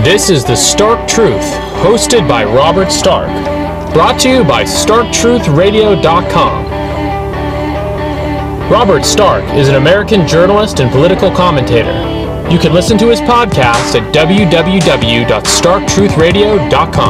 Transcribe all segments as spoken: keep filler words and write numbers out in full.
This is The Stark Truth, hosted by Robert Stark. Brought to you by Stark Truth Radio dot com. Robert Stark is an American journalist and political commentator. You can listen to his podcast at w w w dot stark truth radio dot com.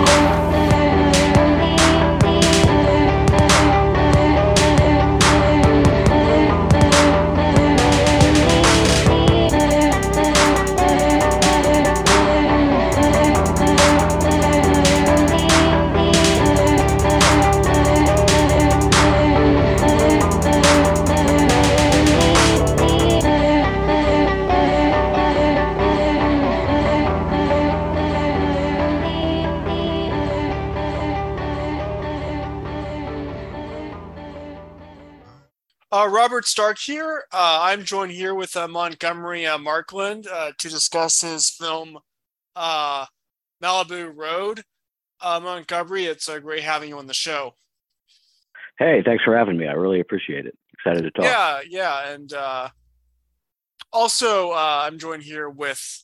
Uh, Robert Stark here. Uh, I'm joined here with uh, Montgomery uh, Markland uh, to discuss his film uh, Malibu Road. Uh, Montgomery, it's uh, great having you on the show. Hey, thanks for having me. I really appreciate it. Excited to talk. Yeah, yeah. And uh, also, uh, I'm joined here with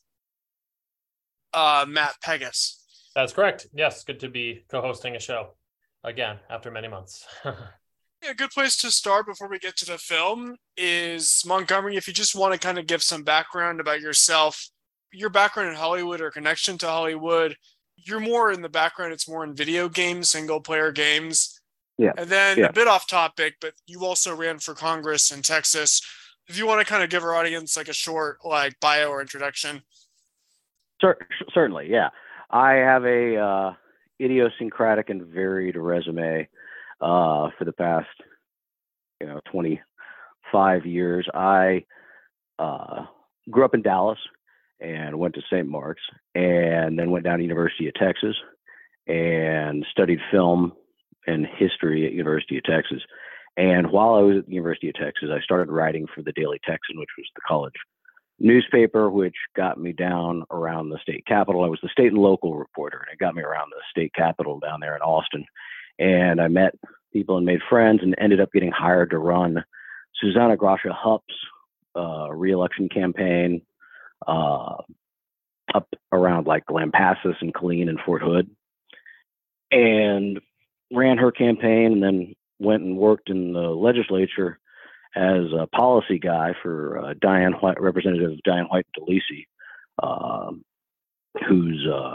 uh, Matt Pegas. That's correct. Yes, good to be co-hosting a show again after many months. Yeah, a good place to start before we get to the film is, Montgomery, if you just want to kind of give some background about yourself, your background in Hollywood or connection to Hollywood. You're more in the background, it's more in video games, single player games. Yeah. And then yeah. a bit off topic, but you also ran for Congress in Texas. If you want to kind of give our audience like a short like bio or introduction. Cer- certainly, yeah. I have a uh, idiosyncratic and varied resume. Uh, for the past, you know, twenty-five years, I uh, grew up in Dallas and went to Saint Mark's, and then went down to University of Texas and studied film and history at University of Texas. And while I was at the University of Texas, I started writing for the Daily Texan, which was the college newspaper, which got me down around the state capitol. I was the state and local reporter, and it got me around the state capitol down there in Austin. And I met people and made friends and ended up getting hired to run Susanna Gracia Hupp's uh, re-election campaign uh, up around like Lampasas and Killeen and Fort Hood, and ran her campaign, and then went and worked in the legislature as a policy guy for uh, Diane White, Representative Diane White DeLisi, uh, who's uh,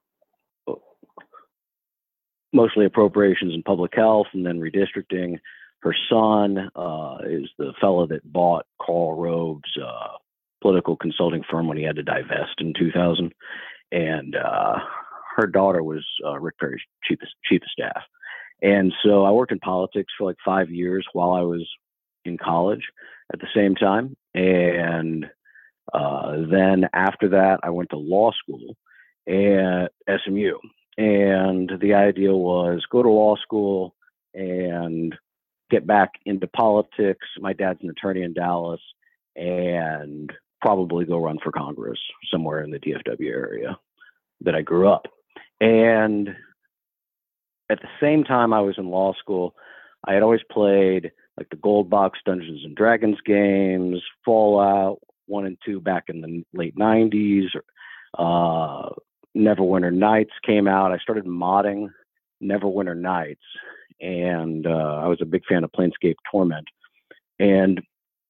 mostly appropriations and public health, and then redistricting. Her son uh, is the fellow that bought Karl Rove's uh, political consulting firm when he had to divest in two thousand. And uh, her daughter was uh, Rick Perry's chief of, chief of staff. And so I worked in politics for like five years while I was in college at the same time. And uh, then after that, I went to law school at S M U. And the idea was go to law school and get back into politics. My dad's an attorney in Dallas, and probably go run for Congress somewhere in the D F W area that I grew up. And at the same time I was in law school, I had always played like the Gold Box Dungeons and Dragons games, Fallout one and two back in the late nineties. Uh, Neverwinter Nights came out. I started modding Neverwinter Nights, and uh, I was a big fan of Planescape Torment. And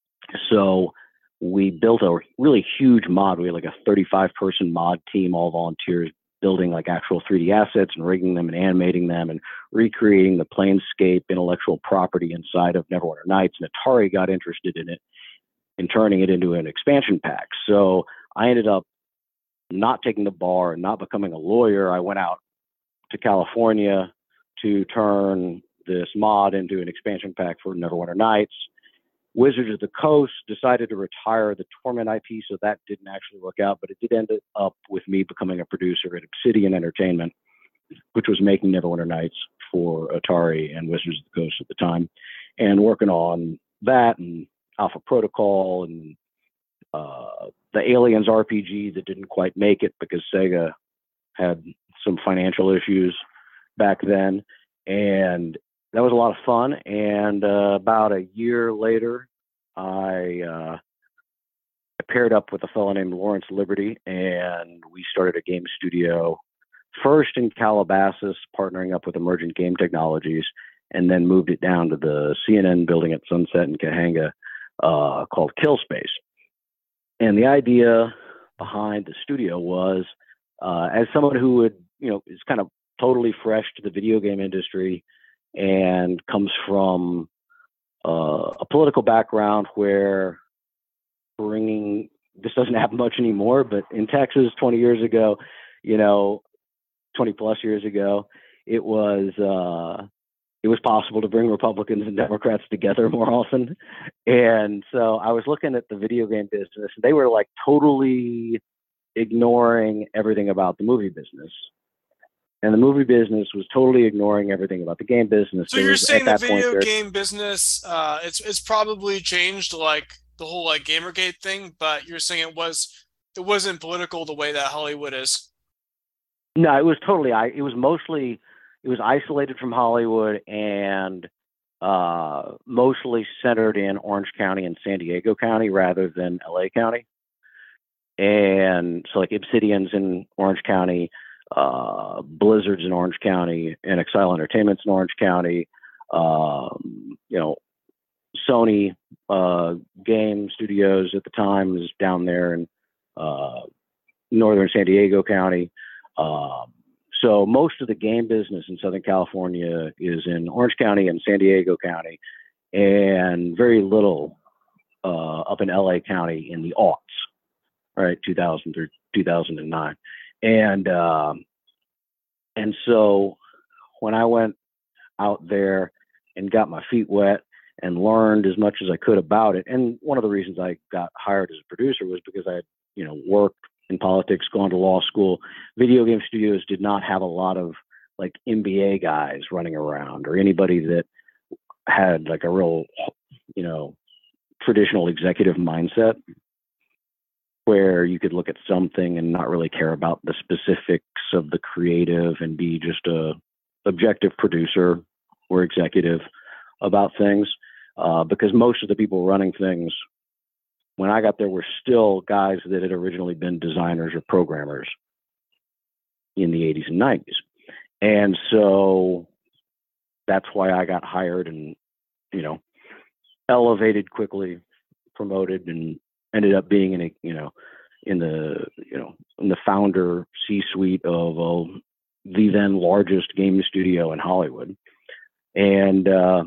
so we built a really huge mod. We had like a thirty-five person mod team, all volunteers, building like actual three D assets and rigging them and animating them and recreating the Planescape intellectual property inside of Neverwinter Nights. And Atari got interested in it and turning it into an expansion pack. So I ended up not taking the bar and not becoming a lawyer. I went out to California to turn this mod into an expansion pack for Neverwinter Nights. Wizards of the Coast decided to retire the Torment I P, so that didn't actually work out, but it did end up with me becoming a producer at Obsidian Entertainment, which was making Neverwinter Nights for Atari and Wizards of the Coast at the time, and working on that and Alpha Protocol and uh, the Aliens R P G that didn't quite make it because Sega had some financial issues back then. And that was a lot of fun. And uh, about a year later, I uh, paired up with a fellow named Lawrence Liberty, and we started a game studio first in Calabasas, partnering up with Emergent Game Technologies, and then moved it down to the C N N building at Sunset in Cahuenga, uh, called Killspace. And the idea behind the studio was, uh, as someone who would, you know, is kind of totally fresh to the video game industry and comes from uh, a political background where bringing, this doesn't happen much anymore, but in Texas twenty years ago, you know, twenty plus years ago, it was, uh, it was possible to bring Republicans and Democrats together more often. And so I was looking at the video game business, and they were like totally ignoring everything about the movie business. And the movie business was totally ignoring everything about the game business. So There you're was, saying at the that point, video there- game business, uh, it's it's probably changed, like the whole like Gamergate thing, but you're saying it was it wasn't political the way that Hollywood is. No, it was totally, I, it was mostly, it was isolated from Hollywood and uh, mostly centered in Orange County and San Diego County rather than L A County. And so like Obsidian's in Orange County, uh, Blizzard's in Orange County, and Exile Entertainment's in Orange County. Um, you know, Sony uh, Game Studios at the time was down there in uh, northern San Diego County. Um, so most of the game business in Southern California is in Orange County and San Diego County, and very little uh, up in L A County in the aughts, right, two thousand through two thousand nine. And um, and so when I went out there and got my feet wet and learned as much as I could about it, and one of the reasons I got hired as a producer was because I had, you know, worked in politics, gone to law school. Video game studios did not have a lot of like M B A guys running around or anybody that had like a real, you know, traditional executive mindset where you could look at something and not really care about the specifics of the creative and be just a objective producer or executive about things. Uh, because most of the people running things when I got there were still guys that had originally been designers or programmers in the eighties and nineties. And so that's why I got hired and, you know, elevated quickly, promoted, and ended up being in a, you know, in the, you know, in the founder C-suite of uh, the then largest game studio in Hollywood. And, uh,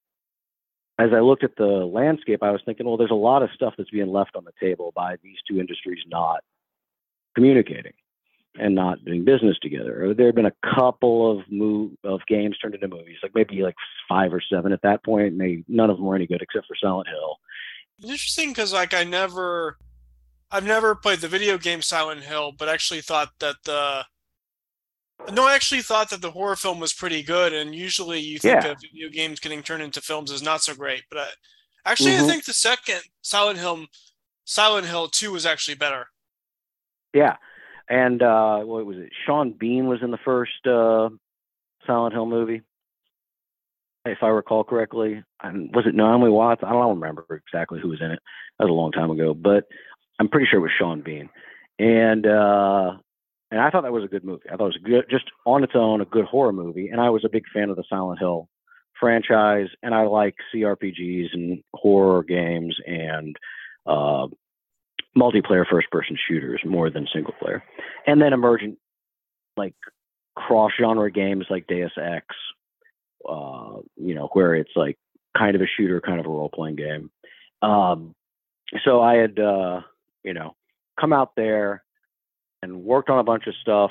as I looked at the landscape, I was thinking, well, there's a lot of stuff that's being left on the table by these two industries not communicating and not doing business together. There have been a couple of move of games turned into movies, like maybe like five or seven at that point. And they, none of them were any good except for Silent Hill. It's interesting because like I never, I've never played the video game Silent Hill, but actually thought that the No, I actually thought that the horror film was pretty good, and usually you think Yeah. of video games getting turned into films is not so great. But I, actually, Mhm. I think the second Silent Hill, Silent Hill two, was actually better. Yeah. And uh, what was it? Sean Bean was in the first uh, Silent Hill movie, if I recall correctly. And was it Naomi Watts? I don't remember exactly who was in it. That was a long time ago, but I'm pretty sure it was Sean Bean. And uh, and I thought that was a good movie. I thought it was good, just on its own, a good horror movie. And I was a big fan of the Silent Hill franchise, and I like C R P Gs and horror games and uh, multiplayer first-person shooters more than single player. And then emergent, like cross-genre games like Deus Ex, uh, you know, where it's like kind of a shooter, kind of a role-playing game. Um, so I had, uh, you know, come out there and worked on a bunch of stuff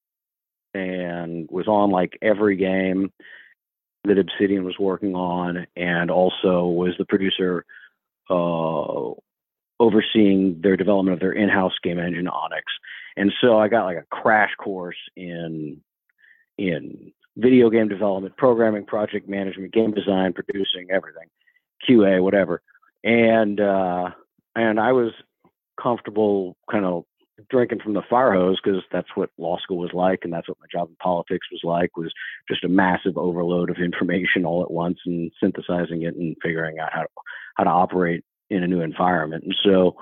and was on like every game that Obsidian was working on, and also was the producer uh, overseeing their development of their in-house game engine, Onyx. And so I got like a crash course in in video game development, programming, project management, game design, producing, everything, Q A, whatever. And uh, and I was comfortable kind of drinking from the fire hose, because that's what law school was like, and that's what my job in politics was like, was just a massive overload of information all at once and synthesizing it and figuring out how to, how to operate in a new environment. And so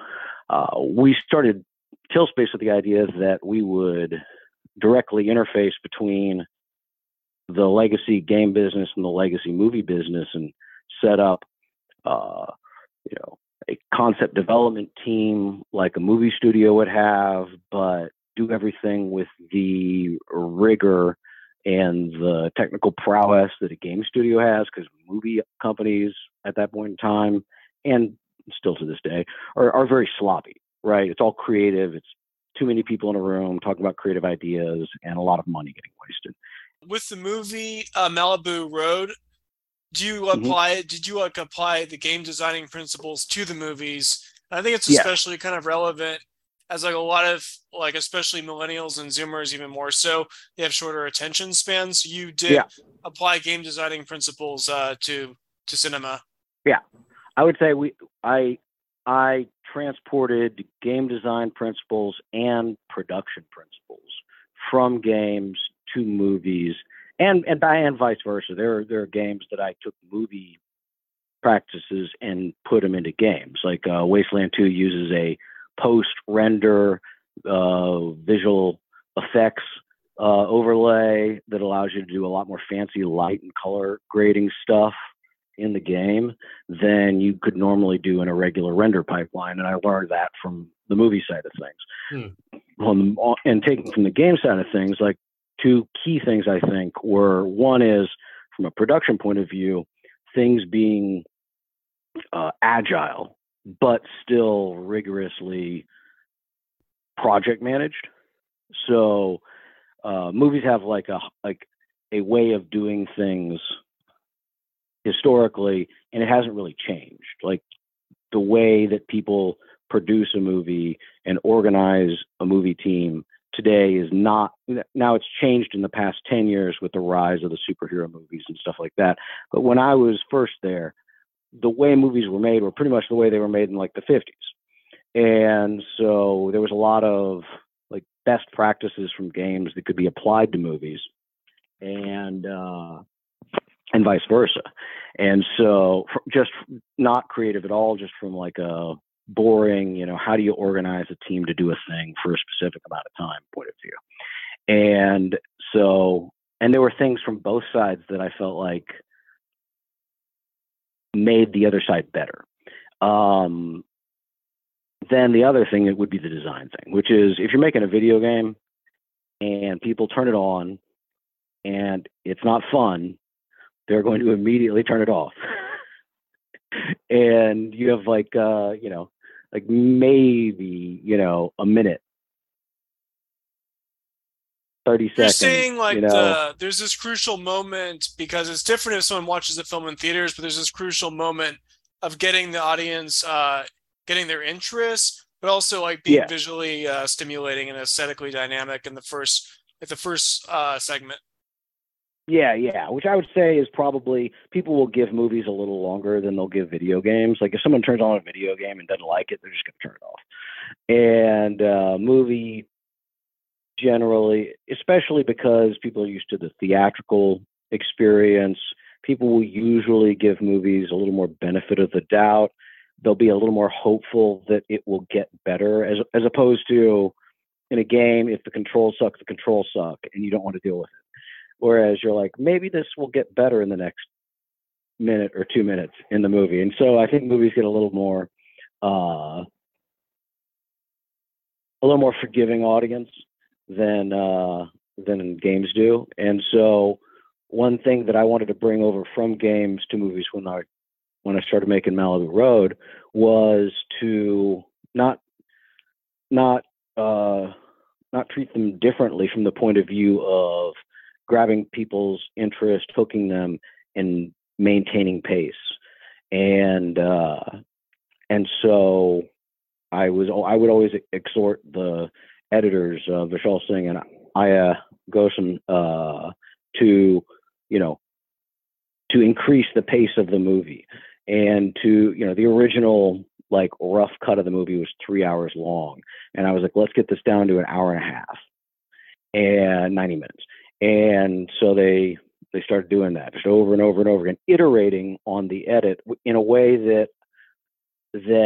uh, we started Killspace with the idea that we would directly interface between the legacy game business and the legacy movie business and set up, uh, you know, a concept development team like a movie studio would have, but do everything with the rigor and the technical prowess that a game studio has, because movie companies at that point in time, and still to this day, are, are very sloppy, right? It's all creative. It's too many people in a room talking about creative ideas and a lot of money getting wasted. With the movie uh, Malibu Road, do you apply, mm-hmm. did you like apply the game designing principles to the movies? I think it's especially yeah. kind of relevant as like a lot of like, especially millennials and Zoomers, even more so, they have shorter attention spans. You did yeah. apply game designing principles uh, to to cinema. Yeah, I would say we I I transported game design principles and production principles from games to movies, and and and vice versa. There are there are games that I took movie practices and put them into games. Like uh, Wasteland two uses a post-render uh, visual effects uh, overlay that allows you to do a lot more fancy light and color grading stuff in the game than you could normally do in a regular render pipeline. And I learned that from the movie side of things. Hmm. On, and taking from the game side of things, like two key things I think were, one is from a production point of view, things being uh, agile, but still rigorously project managed. So uh, movies have like a like a way of doing things historically, and it hasn't really changed. Like the way that people produce a movie and organize a movie team today is not, now it's changed in the past ten years with the rise of the superhero movies and stuff like that. But when I was first there, the way movies were made were pretty much the way they were made in like the fifties. And so there was a lot of like best practices from games that could be applied to movies, and uh, and vice versa. And so just not creative at all, just from like a boring, you know, how do you organize a team to do a thing for a specific amount of time point of view. And so, and there were things from both sides that I felt like made the other side better. Um, then the other thing, it would be the design thing, which is if you're making a video game and people turn it on and it's not fun, they're going to immediately turn it off. And you have like, uh, you know, like maybe, you know, a minute, thirty You're seconds. You're saying like you know? the, there's this crucial moment, because it's different if someone watches the film in theaters, but there's this crucial moment of getting the audience, uh, getting their interest, but also like being yeah. visually uh, stimulating and aesthetically dynamic in the first, at the first uh, segment. Yeah, yeah, which I would say is probably, people will give movies a little longer than they'll give video games. Like if someone turns on a video game and doesn't like it, they're just going to turn it off. And uh, movie generally, especially because people are used to the theatrical experience, people will usually give movies a little more benefit of the doubt. They'll be a little more hopeful that it will get better, as as opposed to in a game, if the controls suck, the controls suck, and you don't want to deal with it. Whereas you're like, maybe this will get better in the next minute or two minutes in the movie. And so I think movies get a little more, uh, a little more forgiving audience than uh, than games do. And so one thing that I wanted to bring over from games to movies when I when I started making Malibu Road was to not not uh, not treat them differently from the point of view of grabbing people's interest, hooking them, and maintaining pace. And uh, and so I was I would always exhort the editors, uh, Vishal Singh and Aya Goshen, uh, to you know to increase the pace of the movie, and to you know the original like rough cut of the movie was three hours long, and I was like, let's get this down to an hour and a half and ninety minutes. And so they they started doing that just over and over and over again, iterating on the edit in a way that that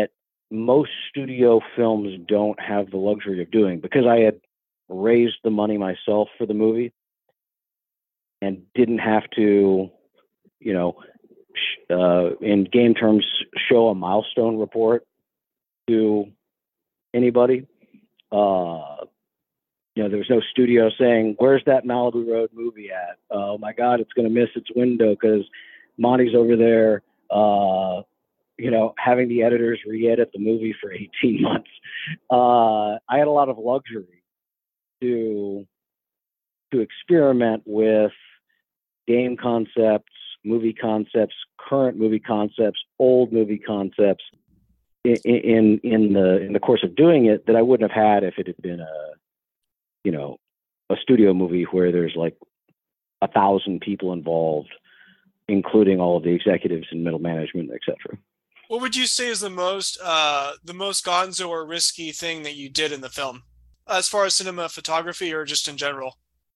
most studio films don't have the luxury of doing, because I had raised the money myself for the movie and didn't have to, you know, sh- uh, in game terms, show a milestone report to anybody. Uh, you know, there was no studio saying, "Where's that Malibu Road movie at? Oh my God, it's going to miss its window because Monty's over there." Uh, you know, having the editors re-edit the movie for eighteen months. Uh, I had a lot of luxury to to experiment with game concepts, movie concepts, current movie concepts, old movie concepts in in, in the in the course of doing it that I wouldn't have had if it had been a, you know, a studio movie where there's like a thousand people involved, including all of the executives and middle management, et cetera. What would you say is the most uh, the most gonzo or risky thing that you did in the film, as far as cinema photography or just in general?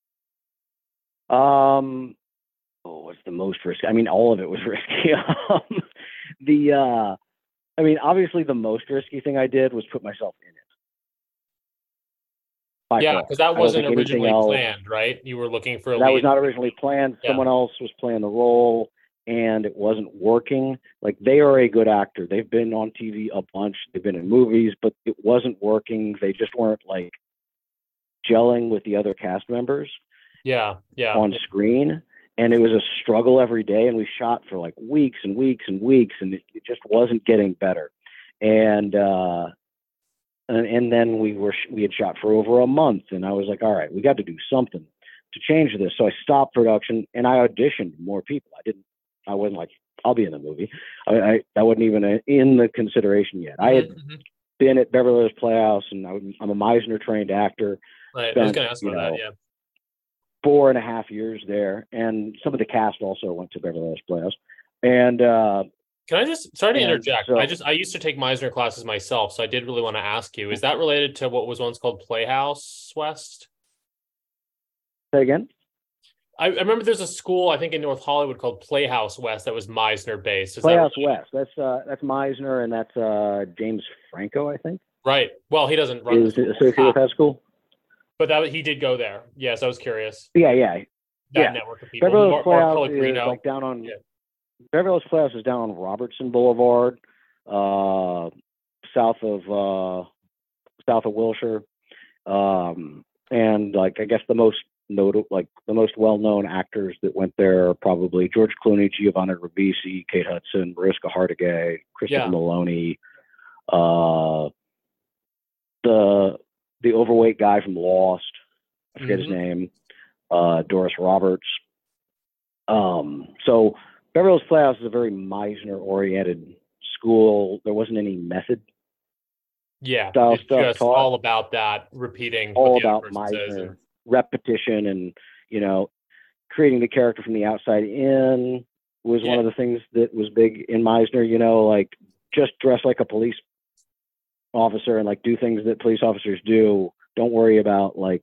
Um, oh, what's the most risky? I mean, all of it was risky. um, the, uh, I mean, obviously, the most risky thing I did was put myself in it. By Yeah, far. because that I don't wasn't think anything originally else- planned, right? You were looking for a That lead. was not originally planned. Yeah. Someone else was playing the role, and it wasn't working. Like, they are a good actor. They've been on T V a bunch. They've been in movies, but it wasn't working. They just weren't like gelling with the other cast members Yeah, yeah. on screen. And it was a struggle every day. And we shot for like weeks and weeks and weeks, and it, it just wasn't getting better. And, uh, and, and then we were, we had shot for over a month, and I was like, all right, we got to do something to change this. So I stopped production and I auditioned more people. I didn't, I wasn't like, I'll be in the movie. I, I that wasn't even a, in the consideration yet. I had Mhm. been at Beverly Hills Playhouse, and I, I'm a Meisner trained actor. Right. I was spent, going to ask you about that. know, Yeah. Four and a half years there, and some of the cast also went to Beverly Hills Playhouse. And uh, Can I just sorry to and interject? so- I just I used to take Meisner classes myself, so I did really want to ask you: is that related to what was once called Playhouse West? say again. I, I remember there's a school I think in North Hollywood called Playhouse West that was Meisner based. Is Playhouse that West. That's uh, that's Meisner, and that's uh, James Franco, I think, right? Well, he doesn't run the is school, associated with that school. but that he did go there. Yes, I was curious. Yeah, yeah. That Yeah. network of people. Beverly Mark, Hills Mark Playhouse Pellegrino. is like down on Yeah. Beverly Hills Playhouse is down on Robertson Boulevard, uh, south of uh, south of Wilshire, um, and like I guess the most notable, like the most well-known actors that went there are probably George Clooney, Giovanni Ribisi, Kate Hudson, Mariska Hargitay, Christopher Yeah. Maloney, uh, the the overweight guy from Lost, I forget Mhm. his name, uh, Doris Roberts. Um, so Beverly Hills Playhouse is a very Meisner-oriented school. There wasn't any method, Yeah, style it's stuff just taught. all about that repeating all what the about other person says. Meisner and- repetition, and you know, creating the character from the outside in was one Yeah. of the things that was big in Meisner. You know, like just dress like a police officer and like do things that police officers do. Don't worry about like,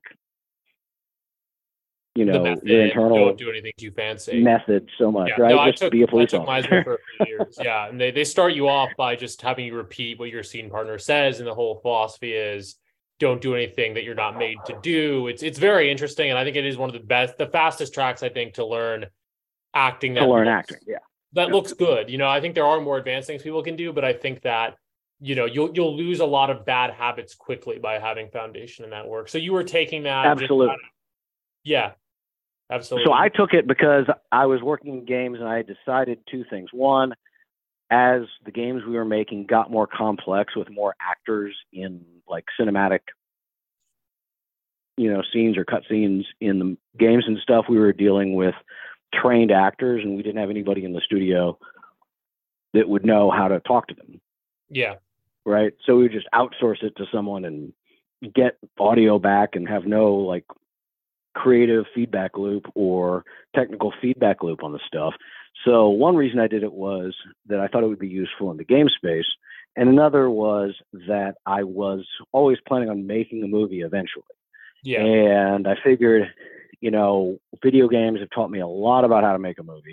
you the know, method, your internal don't do anything too fancy. method so much, Yeah, right? no, I Just took, be a I police took officer. Meisner for a few years. Yeah, and they, they start you off by just having you repeat what your scene partner says, and the whole philosophy is don't do anything that you're not made to do. It's it's very interesting, and I think it is one of the best, the fastest tracks I think to learn acting. That to learn looks, acting, yeah. that looks good. You know, I think there are more advanced things people can do, but I think that you know you'll you'll lose a lot of bad habits quickly by having foundation in that work. So you were taking that, just- Absolutely. yeah. Absolutely. So I took it because I was working in games, and I had decided two things. One, as the games we were making got more complex with more actors in like cinematic, you know, scenes or cut scenes in the games and stuff, we were dealing with trained actors, and we didn't have anybody in the studio that would know how to talk to them. yeah. Right. So we would just outsource it to someone and get audio back and have no like creative feedback loop or technical feedback loop on the stuff. So one reason I did it was that I thought it would be useful in the game space. And another was that I was always planning on making a movie eventually. Yeah. And I figured, you know, video games have taught me a lot about how to make a movie,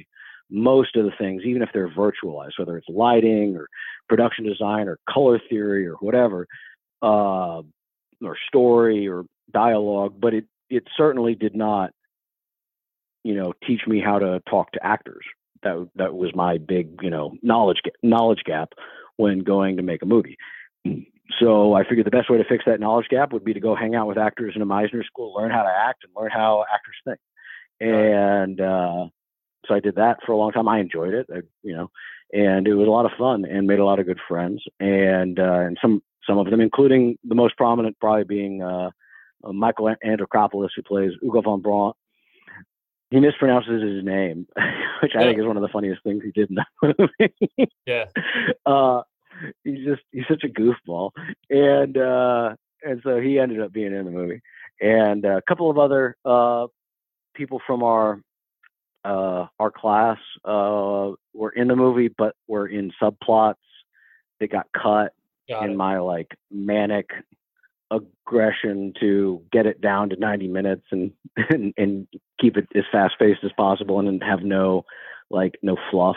most of the things, even if they're virtualized, whether it's lighting or production design or color theory or whatever, uh, or story or dialogue, but it, it certainly did not, you know, teach me how to talk to actors. That, that was my big, you know, knowledge, knowledge gap when going to make a movie. So I figured the best way to fix that knowledge gap would be to go hang out with actors in a Meisner school, learn how to act and learn how actors think. And, uh, so I did that for a long time. I enjoyed it, I, you know, and it was a lot of fun and made a lot of good friends. And, uh, and some, some of them, including the most prominent probably being, uh, uh Michael Andrikopoulos, who plays Hugo von Braun. He mispronounces his name, which I yeah. think is one of the funniest things he did in that movie. yeah. Uh, he's just, he's such a goofball. And, uh, and so he ended up being in the movie. And a couple of other, uh, people from our, uh, our class, uh, were in the movie, but were in subplots. They got cut got in it. my like manic aggression to get it down to ninety minutes and, and, and keep it as fast paced as possible and then have no, like no fluff.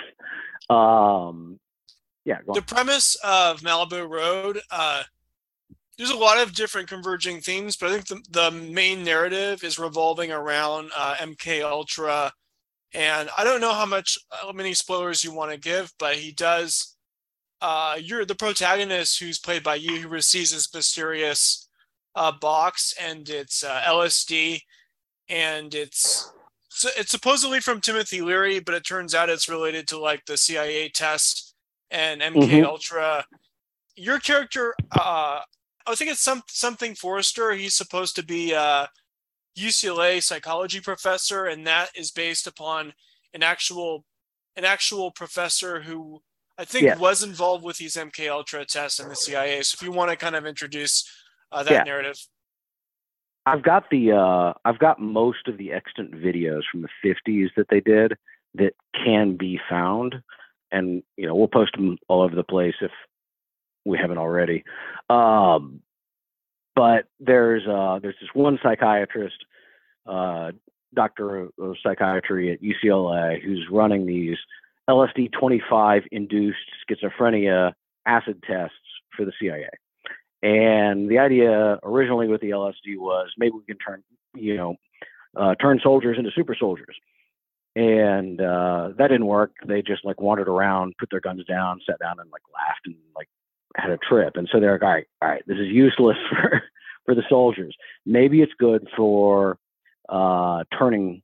Um, yeah. The premise of Malibu Road, uh, there's a lot of different converging themes, but I think the, the main narrative is revolving around uh, M K Ultra. And I don't know how much, how many spoilers you want to give, but he does, uh, you're the protagonist who's played by you, who receives this mysterious uh, box, and it's uh, L S D, and it's, it's supposedly from Timothy Leary, but it turns out it's related to like the C I A test and M K mm-hmm. Ultra. Your character, uh, I think it's some something Forrester. He's supposed to be a U C L A psychology professor, and that is based upon an actual an actual professor who I think yeah. was involved with these M K Ultra tests and the C I A. So if you want to kind of introduce uh, that yeah. narrative. I've got the uh, I've got most of the extant videos from the fifties that they did that can be found, and you know we'll post them all over the place if we haven't already. Um, but there's uh, there's this one psychiatrist, uh, doctor of psychiatry at U C L A, who's running these L S D twenty-five induced schizophrenia acid tests for the C I A. And the idea originally with the L S D was maybe we can turn, you know, uh, turn soldiers into super soldiers. And uh, that didn't work. They just like wandered around, put their guns down, sat down and like laughed and like had a trip. And so they're like, all right, all right, this is useless for, for the soldiers. Maybe it's good for uh, turning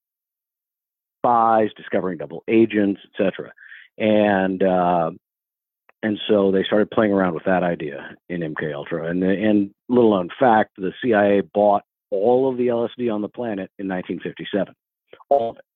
spies, discovering double agents, et cetera. And, uh, And so they started playing around with that idea in M K Ultra. And, and little known fact, the C I A bought all of the L S D on the planet in nineteen fifty-seven. All of it.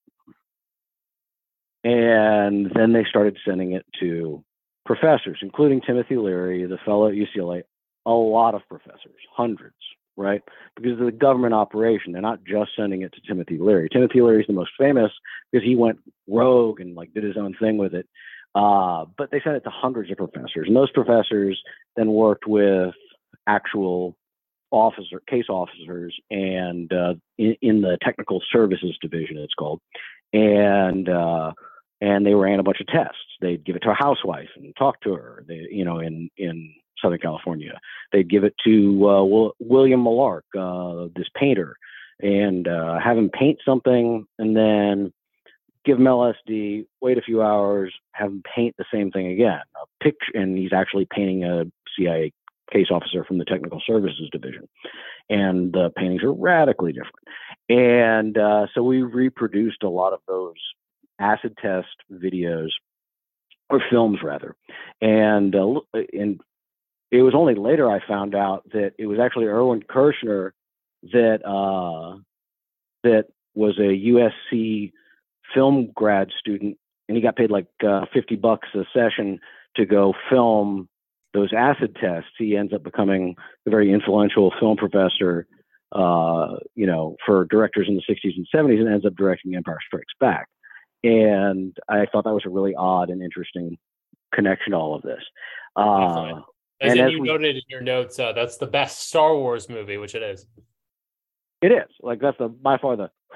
And then they started sending it to professors, including Timothy Leary, the fellow at U C L A, a lot of professors, hundreds, right? Because of the government operation. They're not just sending it to Timothy Leary. Timothy Leary is the most famous because he went rogue and like did his own thing with it. Uh, but they sent it to hundreds of professors, and those professors then worked with actual officer, case officers, and uh, in, in the technical services division, it's called, and uh, and they ran a bunch of tests. They'd give it to a housewife and talk to her. They, you know, in in Southern California, they'd give it to uh, Will, William Malark, uh, this painter, and uh, have him paint something, and then give him L S D, wait a few hours, have him paint the same thing again. A picture, and he's actually painting a C I A case officer from the Technical Services Division. And the paintings are radically different. And uh, so we reproduced a lot of those acid test videos, or films rather. And, uh, and it was only later I found out that it was actually Irwin Kershner that, uh, that was a U S C film grad student, and he got paid like uh, fifty bucks a session to go film those acid tests. He ends up becoming a very influential film professor, uh, you know, for directors in the sixties and seventies, and ends up directing Empire Strikes Back. And I thought that was a really odd and interesting connection to all of this. Uh, as and in as you we, noted in your notes, uh, that's the best Star Wars movie, which it is. It is. Like that's the by far the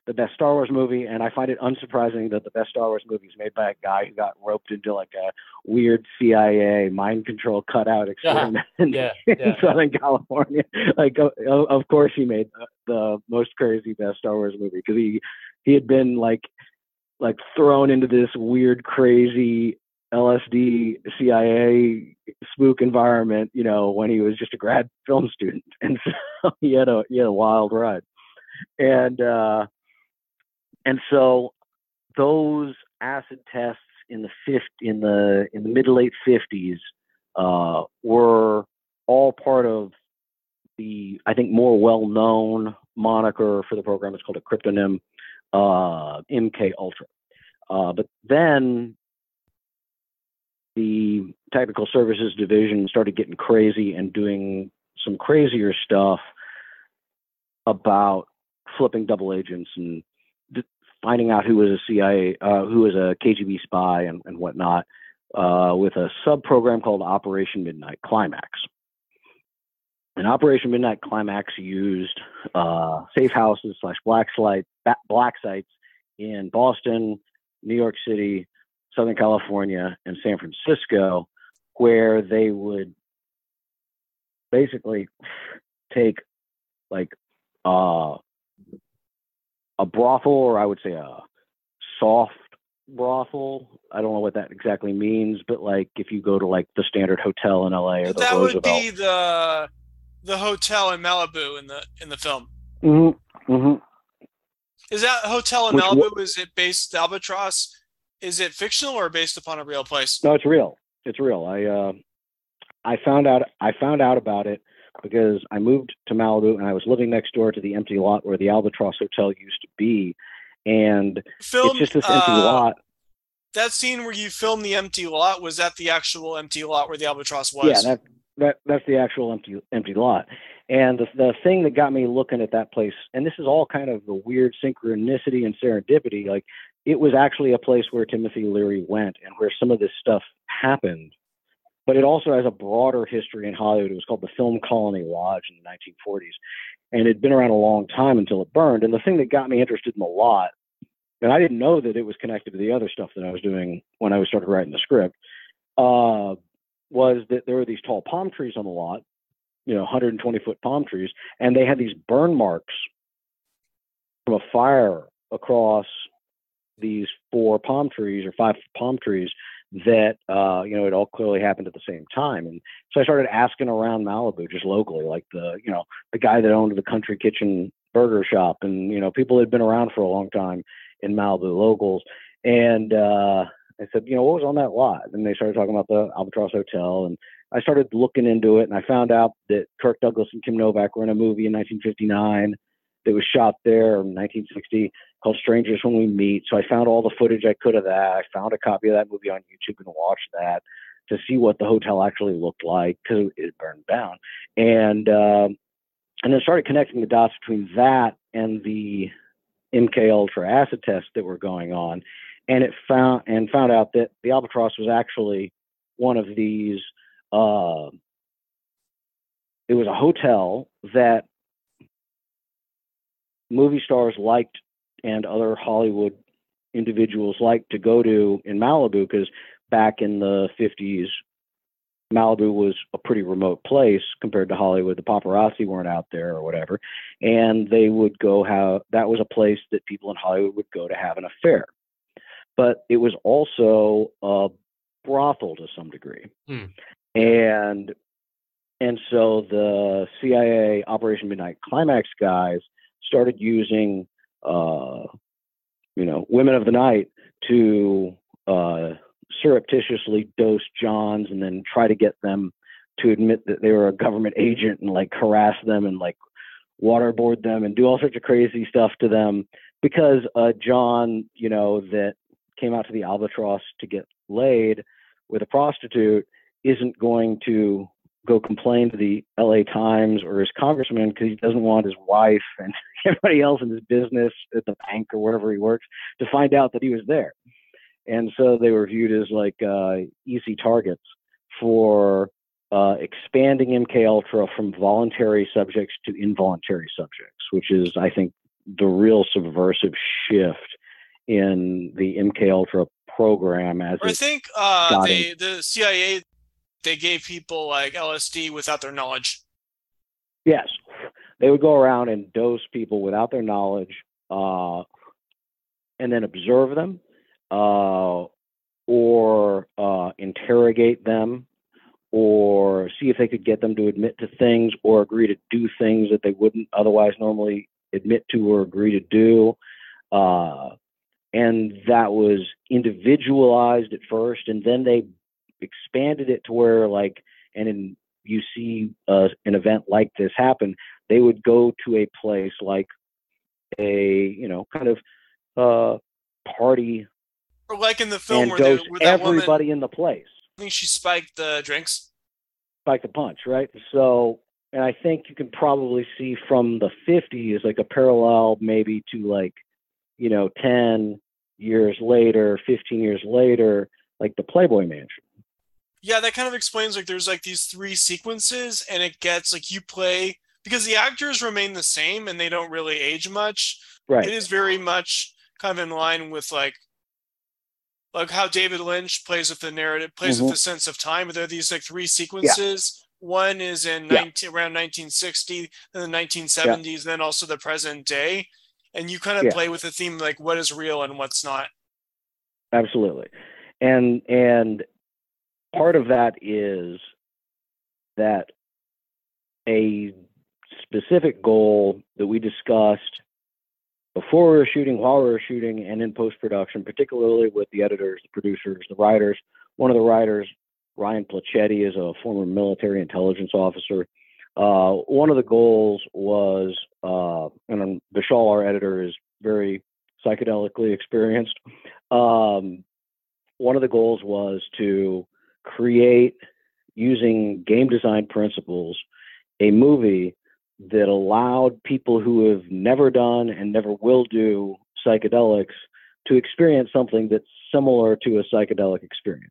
the best Star Wars movie, and I find it unsurprising that the best Star Wars movie is made by a guy who got roped into like a weird C I A mind control cutout experiment yeah, in, yeah, in yeah, Southern California. Like, of, of course, he made the, the most crazy best Star Wars movie because he he had been like like thrown into this weird, crazy L S D C I A spook environment, you know, when he was just a grad film student, and so he had a he had a wild ride, and uh, and so those acid tests in the fifth in the in the mid to late fifties uh, were all part of the, I think, more well known moniker for the program. It's called a cryptonym, uh, M K Ultra. Uh, but then the Technical Services Division started getting crazy and doing some crazier stuff about flipping double agents and d- finding out who was a C I A, uh, who was a K G B spy and, and whatnot, uh, with a sub-program called Operation Midnight Climax. And Operation Midnight Climax used uh, safe houses slash black, slide, black sites in Boston, New York City, Southern California, and San Francisco, where they would basically take like uh, a brothel, or I would say a soft brothel. I don't know what that exactly means, but like if you go to like the Standard Hotel in L A or the that Roosevelt, would be the the hotel in Malibu in the in the film. Mm-hmm. Mm-hmm. Is that hotel in Which, Malibu? Is it based Albatross? Is it fictional or based upon a real place? No, it's real. It's real. I uh, I found out I found out about it because I moved to Malibu and I was living next door to the empty lot where the Albatross Hotel used to be, and Filmed, it's just this empty uh, lot. That scene where you filmed the empty lot, was that the actual empty lot where the Albatross was? Yeah, that that that's the actual empty empty lot. And the the thing that got me looking at that place, and this is all kind of the weird synchronicity and serendipity, like it was actually a place where Timothy Leary went and where some of this stuff happened. But it also has a broader history in Hollywood. It was called the Film Colony Lodge in the nineteen forties. And it had been around a long time until it burned. And the thing that got me interested in the lot, and I didn't know that it was connected to the other stuff that I was doing when I was started writing the script, uh, was that there were these tall palm trees on the lot, you know, one hundred twenty foot palm trees, and they had these burn marks from a fire across these four palm trees or five palm trees that, uh, you know, it all clearly happened at the same time. And so I started asking around Malibu, just locally, like the, you know, the guy that owned the Country Kitchen burger shop, and, you know, people had been around for a long time in Malibu, locals. And uh, I said, you know, what was on that lot? And they started talking about the Albatross Hotel, and I started looking into it, and I found out that Kirk Douglas and Kim Novak were in a movie in nineteen fifty-nine that was shot there in nineteen sixty called Strangers When We Meet. So I found all the footage I could of that. I found a copy of that movie on YouTube and watched that to see what the hotel actually looked like, because it burned down. And um, and then started connecting the dots between that and the M K Ultra acid tests that were going on, and it found and found out that the Albatross was actually one of these. Uh, it was a hotel that movie stars liked and other Hollywood individuals liked to go to in Malibu, because back in the fifties, Malibu was a pretty remote place compared to Hollywood. The paparazzi weren't out there or whatever. And they would go have, that was a place that people in Hollywood would go to have an affair. But it was also a brothel to some degree. Hmm. And, and so the C I A Operation Midnight Climax guys started using, uh, you know, women of the night to, uh, surreptitiously dose Johns and then try to get them to admit that they were a government agent and like harass them and like waterboard them and do all sorts of crazy stuff to them, because uh, John, you know, that came out to the Albatross to get laid with a prostitute isn't going to go complain to the L A Times or his congressman, because he doesn't want his wife and everybody else in his business at the bank or wherever he works to find out that he was there. And so they were viewed as like uh, easy targets for uh, expanding M K Ultra from voluntary subjects to involuntary subjects, which is, I think, the real subversive shift in the M K Ultra program. As or I it think uh, got they in. the C I A, they gave people like L S D without their knowledge. Yes, they would go around and dose people without their knowledge, uh, and then observe them, uh, or uh, interrogate them, or see if they could get them to admit to things or agree to do things that they wouldn't otherwise normally admit to or agree to do. Uh, and that was individualized at first, and then they expanded it to where, like, and in you see uh, an event like this happen, they would go to a place like a, you know, kind of uh, party, Or like in the film and where, they, dose where that everybody woman, in the place. I think she spiked the drinks. Spike the punch, right? So, and I think you can probably see from the fifties, like a parallel maybe to, like, you know, ten years later, fifteen years later, like the Playboy Mansion. Yeah, that kind of explains, like, there's like these three sequences, and it gets like you play, because the actors remain the same and they don't really age much. Right. It is very much kind of in line with like like how David Lynch plays with the narrative, plays Mm-hmm. with the sense of time. But there are these like three sequences. Yeah. One is in yeah. nineteen around nineteen sixty, then the nineteen seventies, yeah. then also the present day. And you kind of yeah. play with the theme, like what is real and what's not. Absolutely. And and part of that is that a specific goal that we discussed before we were shooting, while we were shooting, and in post-production, particularly with the editors, the producers, the writers. One of the writers, Ryan Placetti, is a former military intelligence officer. Uh, one of the goals was, uh, and Vishal, our editor, is very psychedelically experienced. Um, one of the goals was to create, using game design principles, a movie that allowed people who have never done and never will do psychedelics to experience something that's similar to a psychedelic experience.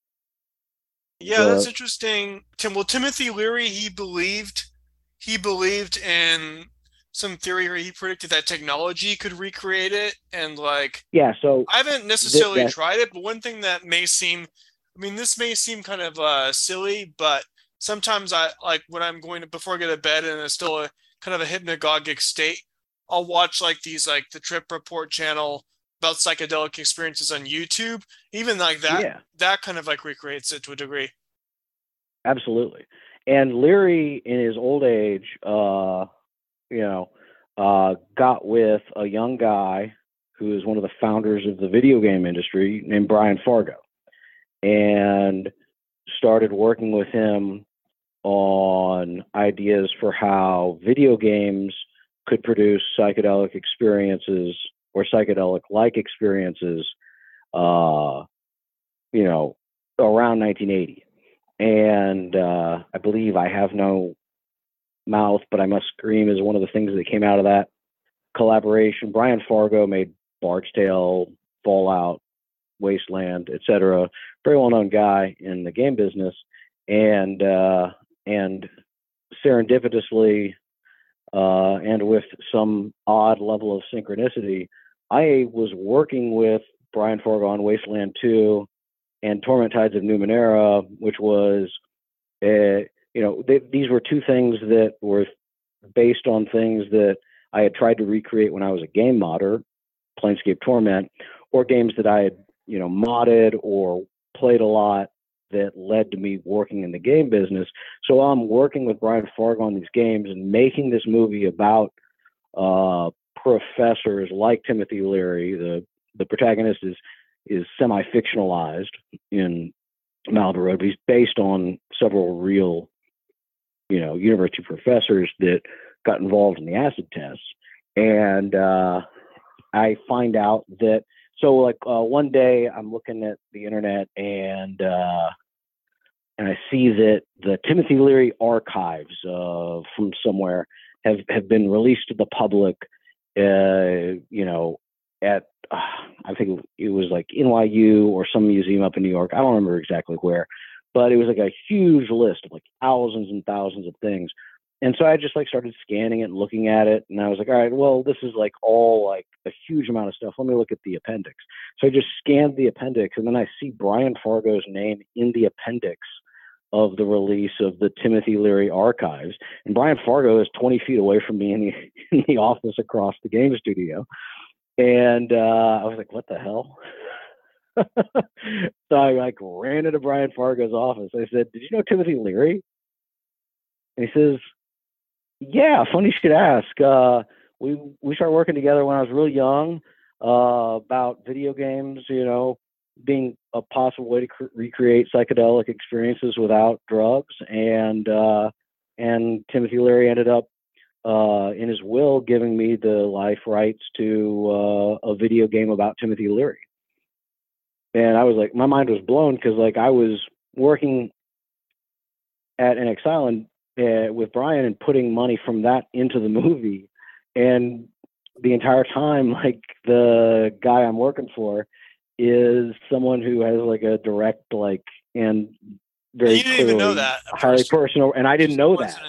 Yeah, the, that's interesting. Tim, well, Timothy Leary, he believed, he believed in some theory where he predicted that technology could recreate it. And like, yeah, so I haven't necessarily th- that, tried it, but one thing that may seem, I mean, this may seem kind of uh, silly, but sometimes I like when I'm going to, before I go to bed and it's still a kind of a hypnagogic state, I'll watch like these, like the Trip Report channel about psychedelic experiences on YouTube. Even like that, yeah. that kind of like recreates it to a degree. Absolutely. And Leary, in his old age, uh, you know, uh, got with a young guy who is one of the founders of the video game industry named Brian Fargo, and started working with him on ideas for how video games could produce psychedelic experiences or psychedelic-like experiences, uh, you know, around nineteen eighty. And uh, I believe I Have No Mouth, But I Must Scream is one of the things that came out of that collaboration. Brian Fargo made Bard's Tale, Fallout, Wasteland, et cetera. Very well-known guy in the game business. And uh, and serendipitously, uh, and with some odd level of synchronicity, I was working with Brian Fargo on Wasteland two and Torment Tides of Numenera, which was, uh, you know, they, these were two things that were based on things that I had tried to recreate when I was a game modder, Planescape Torment, or games that I had, you know, modded or played a lot that led to me working in the game business. So I'm working with Brian Fargo on these games and making this movie about uh, professors like Timothy Leary. The the protagonist is is semi-fictionalized in Malibu Road, but he's based on several real, you know, university professors that got involved in the acid tests. And uh, I find out that, so like uh, one day I'm looking at the internet and uh, and I see that the Timothy Leary archives uh, from somewhere have, have been released to the public, uh, you know, at, uh, I think it was like N Y U or some museum up in New York. I don't remember exactly where, but it was like a huge list of like thousands and thousands of things. And so I just like started scanning it and looking at it. And I was like, all right, well, this is like all like a huge amount of stuff. Let me look at the appendix. So I just scanned the appendix, and then I see Brian Fargo's name in the appendix of the release of the Timothy Leary archives. And Brian Fargo is twenty feet away from me in the, in the office across the game studio. And uh, I was like, what the hell? So I like ran into Brian Fargo's office. I said, did you know Timothy Leary? And he says, yeah, funny you should ask. Uh, we, we started working together when I was real young uh, about video games, you know, being a possible way to cre- recreate psychedelic experiences without drugs. And, uh, and Timothy Leary ended up uh, in his will giving me the life rights to uh, a video game about Timothy Leary. And I was like, my mind was blown, because like I was working at N X Island uh, with Brian and putting money from that into the movie. And the entire time, like the guy I'm working for is someone who has like a direct, like, and very and you didn't even know that highly personal. And I didn't know that.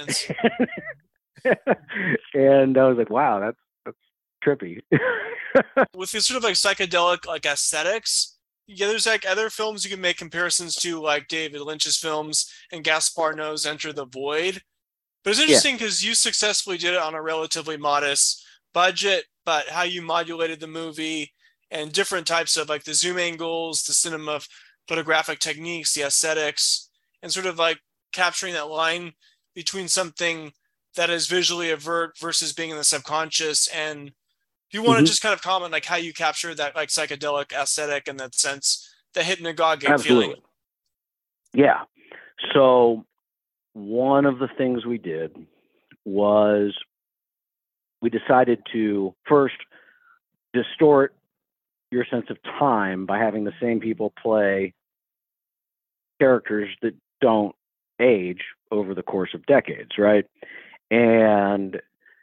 And I was like, wow, that's, that's trippy. With this sort of like psychedelic, like aesthetics, yeah, there's like other films you can make comparisons to, like David Lynch's films and Gaspar Noé's Enter the Void. But it's interesting because yeah. you successfully did it on a relatively modest budget, but how you modulated the movie and different types of like the zoom angles, the cinema photographic techniques, the aesthetics, and sort of like capturing that line between something that is visually overt versus being in the subconscious. And you want mm-hmm. to just kind of comment like how you capture that like psychedelic aesthetic and that sense, the hypnagogic Absolutely. feeling. Yeah. So one of the things we did was we decided to first distort your sense of time by having the same people play characters that don't age over the course of decades, right? And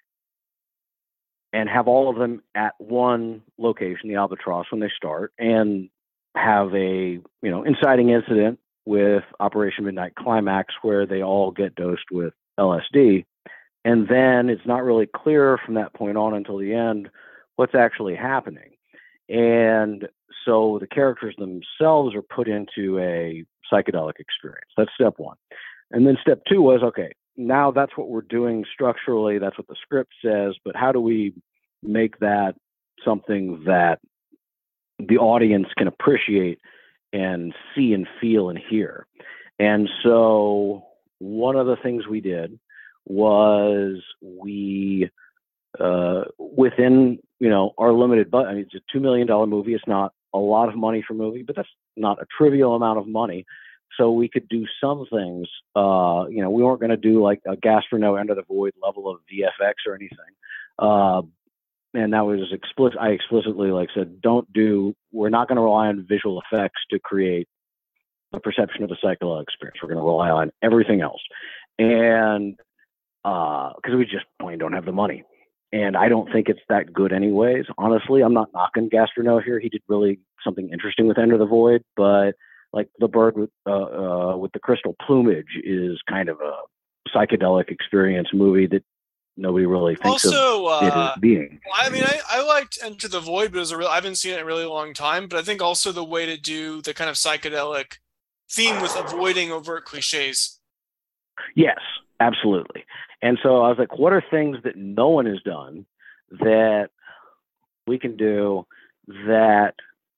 and have all of them at one location, the Albatross, when they start, and have a, you know, inciting incident with Operation Midnight Climax where they all get dosed with L S D. And then it's not really clear from that point on until the end what's actually happening. And so the characters themselves are put into a psychedelic experience. That's step one. And then step two was, okay, now that's what we're doing structurally. That's what the script says. But how do we make that something that the audience can appreciate and see and feel and hear? And so one of the things we did was we, uh, within, you know, our limited budget, I mean, it's a two million dollars movie. It's not a lot of money for a movie, but that's not a trivial amount of money. So we could do some things, uh, you know, we weren't going to do like a Gaspar Noé Enter the Void level of V F X or anything. Uh, and that was explicit. I explicitly like said, don't do, we're not going to rely on visual effects to create a perception of a psychedelic experience. We're going to rely on everything else. And, uh, cause we just plain don't have the money. And I don't think it's that good anyways. Honestly, I'm not knocking Gaspar Noé here. He did really something interesting with Enter the Void, but like the bird with uh, uh, with the crystal plumage is kind of a psychedelic experience movie that nobody really thinks also, of it uh, as being. I mean, I, I liked Enter the Void, but it was a real, I haven't seen it in a really long time. But I think also the way to do the kind of psychedelic theme with avoiding overt cliches. Yes, absolutely. And so I was like, what are things that no one has done that we can do that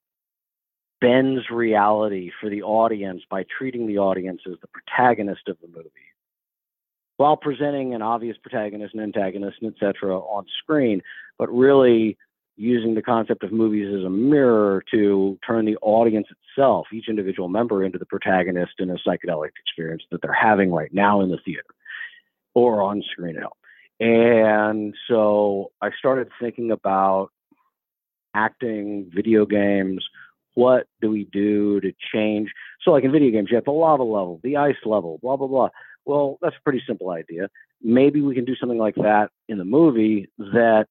bends reality for the audience by treating the audience as the protagonist of the movie, while presenting an obvious protagonist and antagonist, and et cetera, on screen, but really using the concept of movies as a mirror to turn the audience itself, each individual member, into the protagonist in a psychedelic experience that they're having right now in the theater or on screen now. And so I started thinking about acting, video games. What do we do to change? So like in video games, you have the lava level, the ice level, blah, blah, blah. Well, that's a pretty simple idea. Maybe we can do something like that in the movie that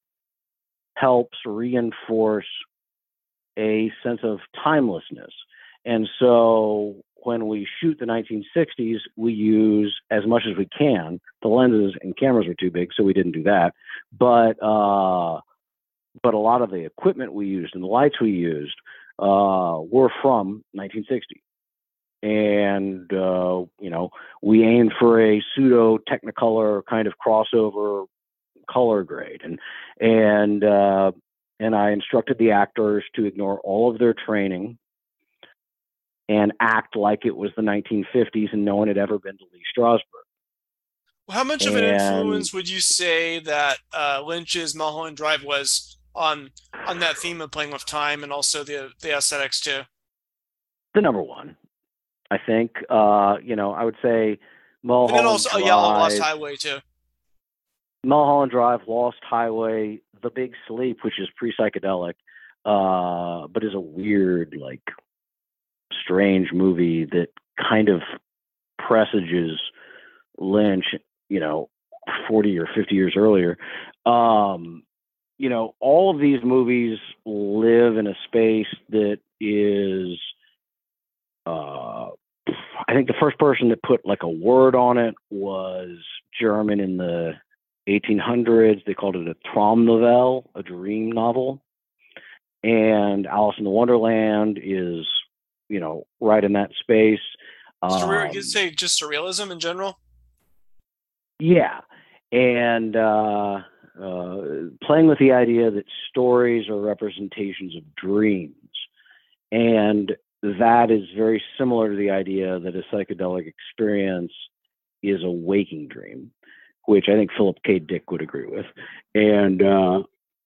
helps reinforce a sense of timelessness. And so when we shoot the nineteen sixties, we use as much as we can. The lenses and cameras were too big, so we didn't do that. But uh, but a lot of the equipment we used and the lights we used uh, were from nineteen sixty. And, uh, you know, we aimed for a pseudo Technicolor kind of crossover color grade. And, and, uh, and I instructed the actors to ignore all of their training and act like it was the nineteen fifties and no one had ever been to Lee Strasberg. Well, how much of an influence would you say that uh, Lynch's Mulholland Drive was on on that theme of playing with time and also the the aesthetics too? The number one, I think. Uh, you know, I would say Mulholland and then also Drive. Oh, yeah, Lost Highway too. Mulholland Drive, Lost Highway, The Big Sleep, which is pre-psychedelic, uh, but is a weird, like, strange movie that kind of presages Lynch, you know, forty or fifty years earlier. Um, you know, all of these movies live in a space that is, uh, I think the first person that put like a word on it was German in the eighteen hundreds. They called it a Traumnovelle, a dream novel. And Alice in the Wonderland is, you know, right in that space. Surreal, Um, you could say just surrealism in general? Yeah. And uh, uh, playing with the idea that stories are representations of dreams. And that is very similar to the idea that a psychedelic experience is a waking dream, which I think Philip K. Dick would agree with. And uh,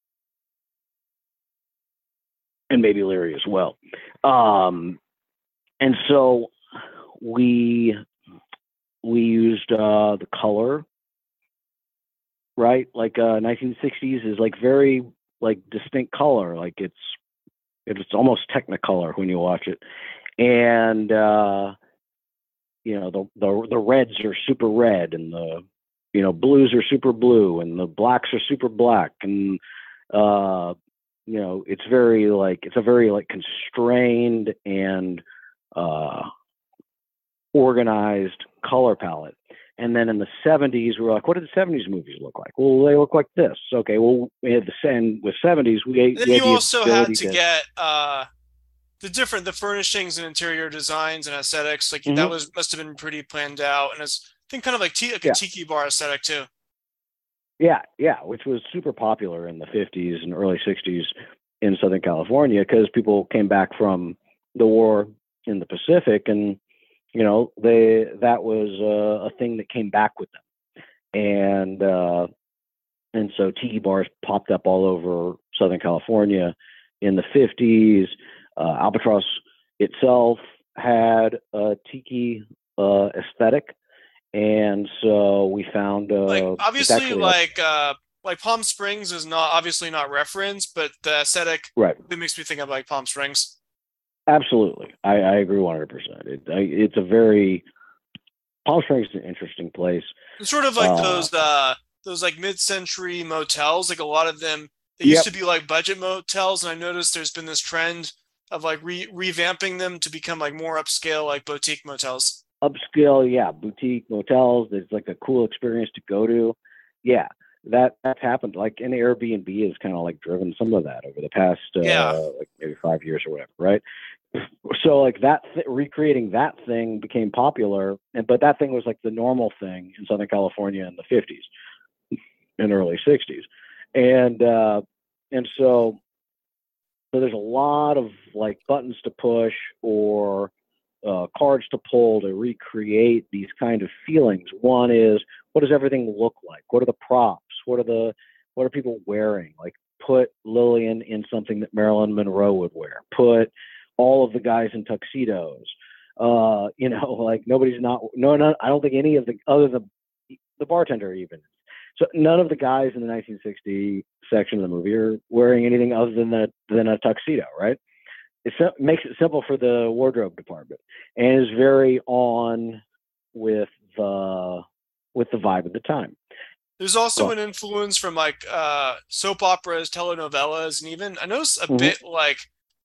and maybe Larry as well. Um, and so we we used uh, the color, right? Like uh, nineteen sixties is like very like distinct color, like it's it's almost Technicolor when you watch it, and uh, you know the the the reds are super red, and the you know blues are super blue, and the blacks are super black, and uh, you know it's very like it's a very like constrained and uh, organized color palette. And then in the seventies, we were like, what did the seventies movies look like? Well, they look like this. Okay, well, we had the same with seventies. We, Then we had you the also had to, to get uh, the different the furnishings and interior designs and aesthetics. Like Mhm. that was must have been pretty planned out, and it's I think kind of like, t- like a Yeah. tiki bar aesthetic too. Yeah, yeah, which was super popular in the fifties and early sixties in Southern California because people came back from the war in the Pacific, and you know they that was uh, a thing that came back with them, and uh, and so tiki bars popped up all over Southern California in the fifties. Uh, Albatross itself had a tiki uh, aesthetic. And so we found uh, Like it's obviously, actually a- like uh, like Palm Springs is not obviously not referenced, but the aesthetic right. it makes me think of like Palm Springs. Absolutely, I, I agree one hundred percent. It, I, it's a very Palm Springs is an interesting place. It's sort of like Uh, those uh, those like mid-century motels. Like a lot of them, they Yep. used to be like budget motels, and I noticed there's been this trend of like re- revamping them to become like more upscale, like boutique motels. Upscale, yeah, boutique motels. It's like a cool experience to go to. Yeah, that that's happened. Like, and Airbnb has kind of like driven some of that over the past uh, Yeah. like maybe five years or whatever, right? So like that th- recreating that thing became popular, and but that thing was like the normal thing in Southern California in the fifties and early sixties, and uh, and so so there's a lot of like buttons to push or uh, cards to pull to recreate these kind of feelings. One is, what does everything look like? What are the props? What are the what are people wearing? Like, put Lillian in something that Marilyn Monroe would wear. Put all of the guys in tuxedos. Uh, you know, like nobody's not. No, no. I don't think any of the other than the bartender even. So none of the guys in the nineteen sixty section of the movie are wearing anything other than a than a tuxedo, right? It makes it simple for the wardrobe department, and is very on with the with the vibe of the time. There's also Well- an influence from like uh, soap operas, telenovelas, and even I noticed a Mhm. bit like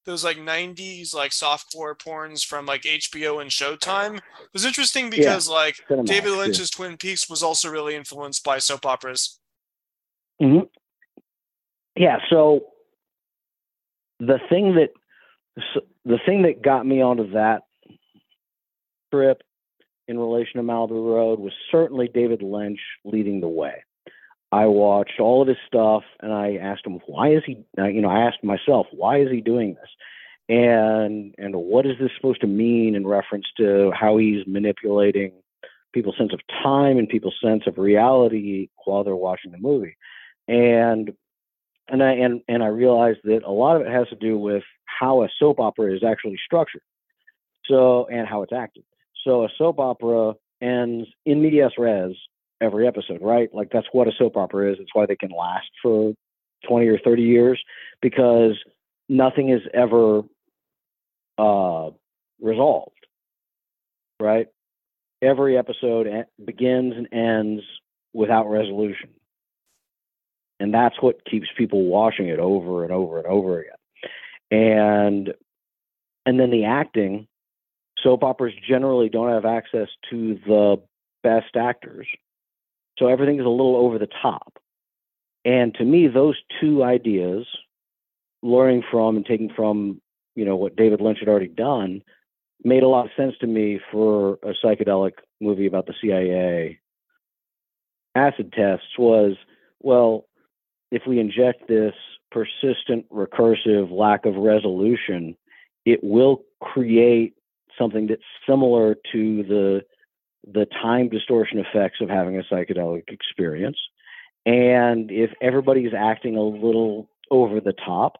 those like nineties like softcore porns from like H B O and Showtime. It was interesting because yeah, like Cinemax, David Lynch's yeah. Twin Peaks was also really influenced by soap operas. Mm-hmm. Yeah, so the thing that the thing that got me onto that trip in relation to Malibu Road was certainly David Lynch leading the way. I watched all of his stuff, and I asked him, why is he, you know, I asked myself, why is he doing this? And and what is this supposed to mean in reference to how he's manipulating people's sense of time and people's sense of reality while they're watching the movie? And and I and, and I realized that a lot of it has to do with how a soap opera is actually structured. So, and how it's acted. So a soap opera ends in medias res every episode, right? Like that's what a soap opera is. It's why they can last for twenty or thirty years, because nothing is ever uh, resolved, right? Every episode begins and ends without resolution. And that's what keeps people watching it over and over and over again. And, and then the acting, soap operas generally don't have access to the best actors. So everything is a little over the top. And to me, those two ideas, learning from and taking from, you know, what David Lynch had already done, made a lot of sense to me for a psychedelic movie about the C I A. Acid tests was, well, if we inject this persistent, recursive lack of resolution, it will create something that's similar to the the time distortion effects of having a psychedelic experience. And if everybody's acting a little over the top,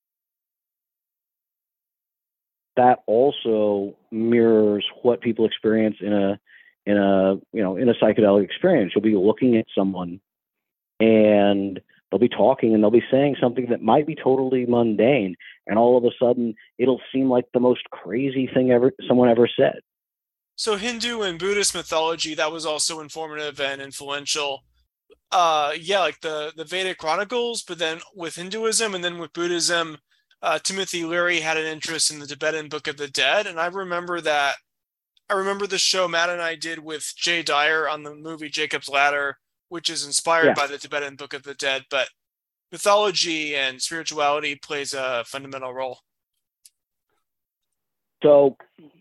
that also mirrors what people experience in a in a you know in a psychedelic experience. You'll be looking at someone and they'll be talking and they'll be saying something that might be totally mundane, and all of a sudden it'll seem like the most crazy thing ever someone ever said. So Hindu and Buddhist mythology, that was also informative and influential. Uh, yeah, like the, the Vedic Chronicles, but then with Hinduism and then with Buddhism, uh, Timothy Leary had an interest in the Tibetan Book of the Dead. And I remember that, I remember the show Matt and I did with Jay Dyer on the movie Jacob's Ladder, which is inspired yeah. by the Tibetan Book of the Dead, but mythology and spirituality plays a fundamental role. So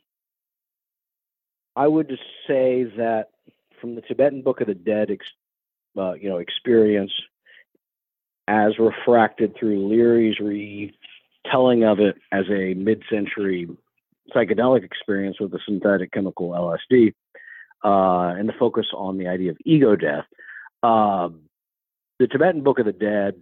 I would just say that from the Tibetan Book of the Dead, uh, you know, experience as refracted through Leary's retelling of it as a mid-century psychedelic experience with the synthetic chemical L S D, uh, and the focus on the idea of ego death. Um, the Tibetan Book of the Dead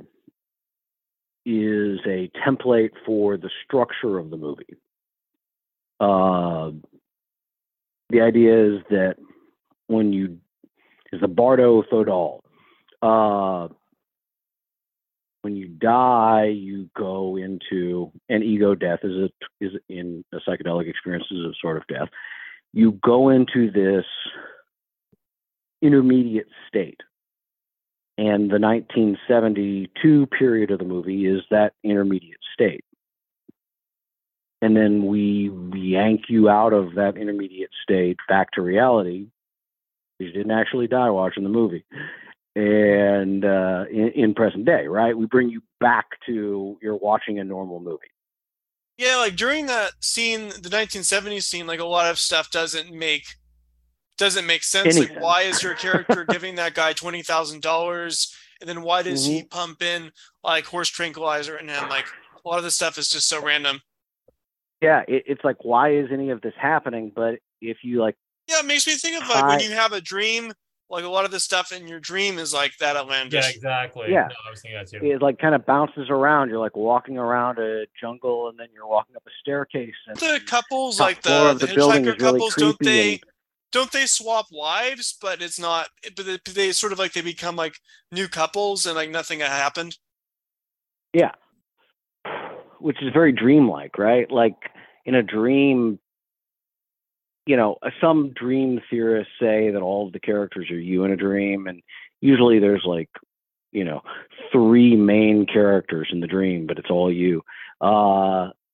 is a template for the structure of the movie. Uh, the idea is that when you, is the Bardo Thodol, uh, when you die, you go into an ego death, is a, is in a psychedelic experience, is a sort of death. You go into this intermediate state. And the nineteen seventy-two period of the movie is that intermediate state. And then we yank you out of that intermediate state back to reality. You didn't actually die watching the movie. And uh, in, in present day, right? We bring you back to you're watching a normal movie. Yeah, like during that scene, the nineteen seventies scene, like a lot of stuff doesn't make doesn't make sense. Any like, sense. Why is your character giving that guy twenty thousand dollars? And then why does mm-hmm. he pump in like horse tranquilizer in him? Like a lot of this stuff is just so random. Yeah, it, it's like, why is any of this happening? But if you like, yeah, it makes me think of like I, when you have a dream. Like a lot of the stuff in your dream is like that outlandish. Yeah, exactly. Yeah, no, I was thinking that too. It like kind of bounces around. You're like walking around a jungle, and then you're walking up a staircase. And the couples, like the, the, the hitchhiker couples, really don't they? And, don't they swap wives? But it's not. But they, they sort of like they become like new couples, and like nothing had happened. Yeah, which is very dreamlike, right? Like in a dream. You know, some dream theorists say that all of the characters are you in a dream, and usually there's like, you know, three main characters in the dream, but it's all you. Uh,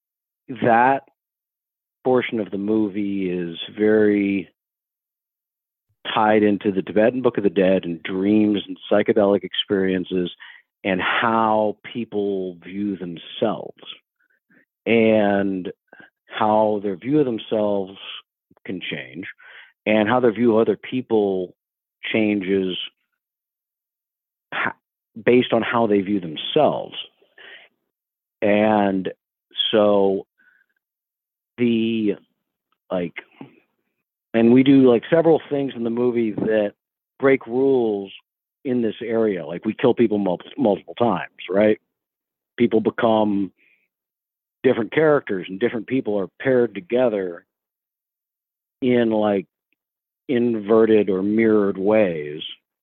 that portion of the movie is very tied into the Tibetan Book of the Dead and dreams and psychedelic experiences and how people view themselves and how their view of themselves can change and how their view of other people changes based on how they view themselves. And so the like and we do like several things in the movie that break rules in this area. Like we kill people multiple, multiple times, right? People become different characters and different people are paired together in like inverted or mirrored ways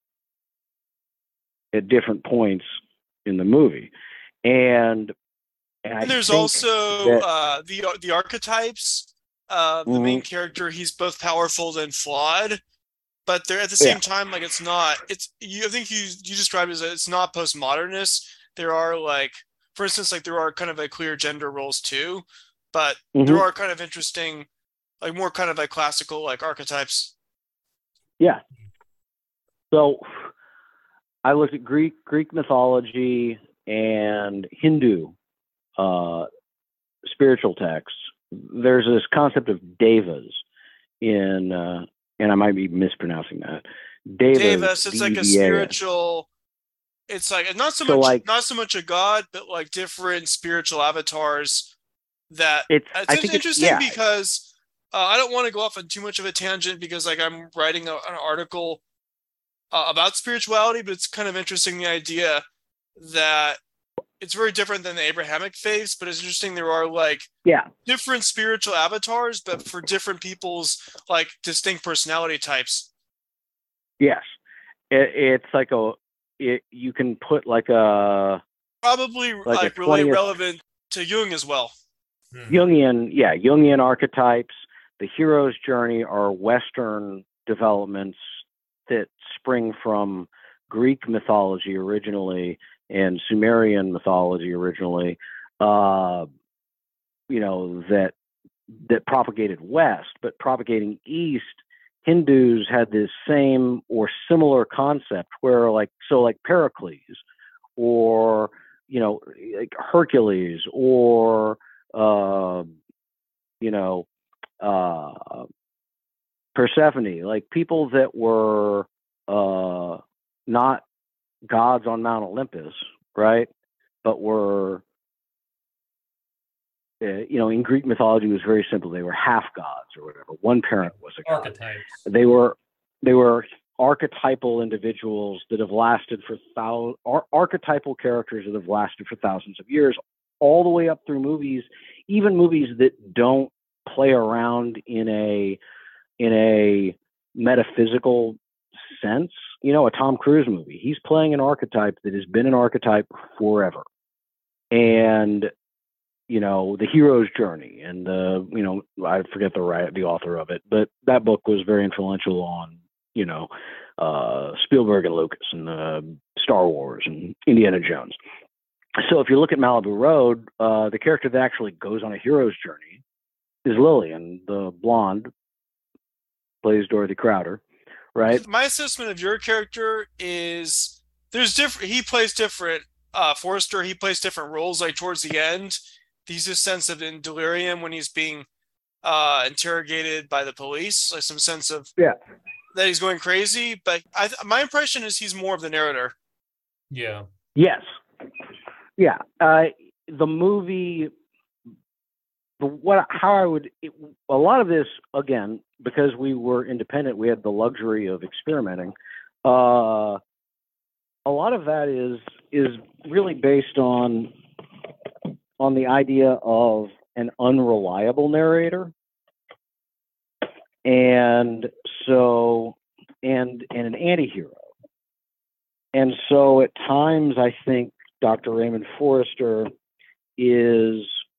at different points in the movie. And, and, and there's think also that, uh, the the archetypes. Uh, the mm-hmm. main character, he's both powerful and flawed, but they're at the same yeah. time, like it's not. It's you. I think you you described it as it's not postmodernist. There are like, for instance, like there are kind of like clear gender roles too, but mm-hmm. there are kind of interesting, like more kind of like classical like archetypes. Yeah. So I looked at Greek Greek mythology and Hindu uh, spiritual texts. There's this concept of devas in, uh, and I might be mispronouncing that. Devas, Devas, it's like a D E V A S. spiritual. It's like not so, so much, like, not so much a god, but like different spiritual avatars. That it's, it's I think interesting it's, yeah. because uh, I don't want to go off on too much of a tangent because like I'm writing a, an article uh, about spirituality, but it's kind of interesting the idea that it's very different than the Abrahamic faiths, but it's interesting there are like yeah. different spiritual avatars, but for different people's like distinct personality types. Yes. It, it's like a, it, you can put like a... Probably like, like really twentieth relevant to Jung as well. Jungian, yeah, Jungian archetypes. The hero's journey are Western developments that spring from Greek mythology originally and Sumerian mythology originally, uh, you know, that that propagated west, but propagating east, Hindus had this same or similar concept where like, so like Pericles or, you know, like Hercules or, uh, you know, uh, Persephone, like people that were uh, not gods on Mount Olympus, right? But were, uh, you know, in Greek mythology, it was very simple. They were half gods or whatever. One parent was a god. Archetypes. They were, they were archetypal individuals that have lasted for thousands, ar- archetypal characters that have lasted for thousands of years, all the way up through movies, even movies that don't play around in a, in a metaphysical sense. You know, a Tom Cruise movie, he's playing an archetype that has been an archetype forever. And, you know, the hero's journey and the, you know, I forget the right, the author of it, but that book was very influential on, you know, uh, Spielberg and Lucas and uh, Star Wars and Indiana Jones. So if you look at Malibu Road, uh, the character that actually goes on a hero's journey is Lillian, the blonde, plays Dorothy Crowder. Right. My assessment of your character is there's different. He plays different. Uh, Forrester, he plays different roles. Like towards the end, he's this sense of in delirium when he's being uh, interrogated by the police. Like some sense of yeah that he's going crazy. But I, my impression is he's more of the narrator. Yeah. Yes. Yeah. Uh, the movie. What, how I would, it, a lot of this, again, because we were independent, we had the luxury of experimenting. Uh, a lot of that is is really based on on the idea of an unreliable narrator, and so and and an anti-hero. And so at times, I think Doctor Raymond Forrester is.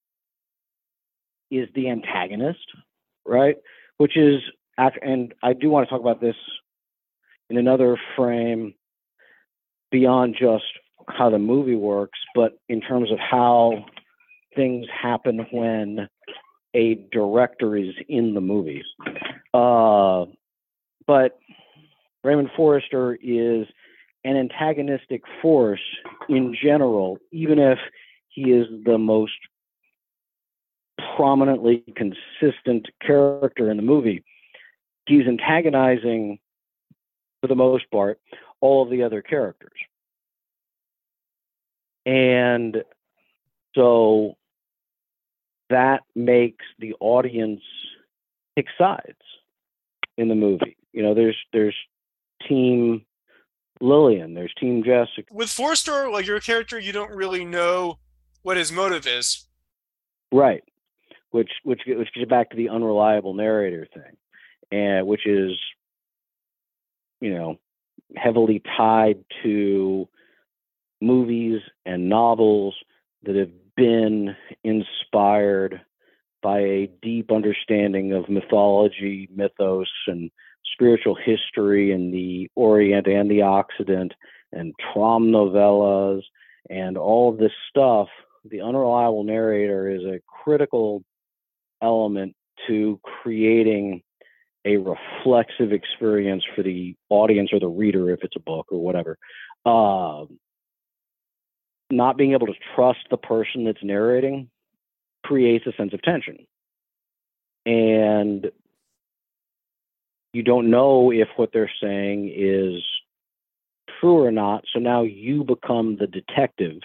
is the antagonist, right? Which is, and I do want to talk about this in another frame beyond just how the movie works, but in terms of how things happen when a director is in the movie. Uh, but Raymond Forrester is an antagonistic force in general, even if he is the most prominently consistent character in the movie. He's antagonizing, for the most part, all of the other characters. And so that makes the audience pick sides in the movie. You know, there's there's Team Lillian, there's Team Jessica. With Forrester, like your character, you don't really know what his motive is. Right. Which which which gets back to the unreliable narrator thing, and which is, you know, heavily tied to movies and novels that have been inspired by a deep understanding of mythology, mythos, and spiritual history in the Orient and the Occident, and Trom novellas, and all of this stuff. The unreliable narrator is a critical element to creating a reflexive experience for the audience or the reader, if it's a book or whatever. Uh, not being able to trust the person that's narrating creates a sense of tension. And you don't know if what they're saying is true or not. So now you become the detective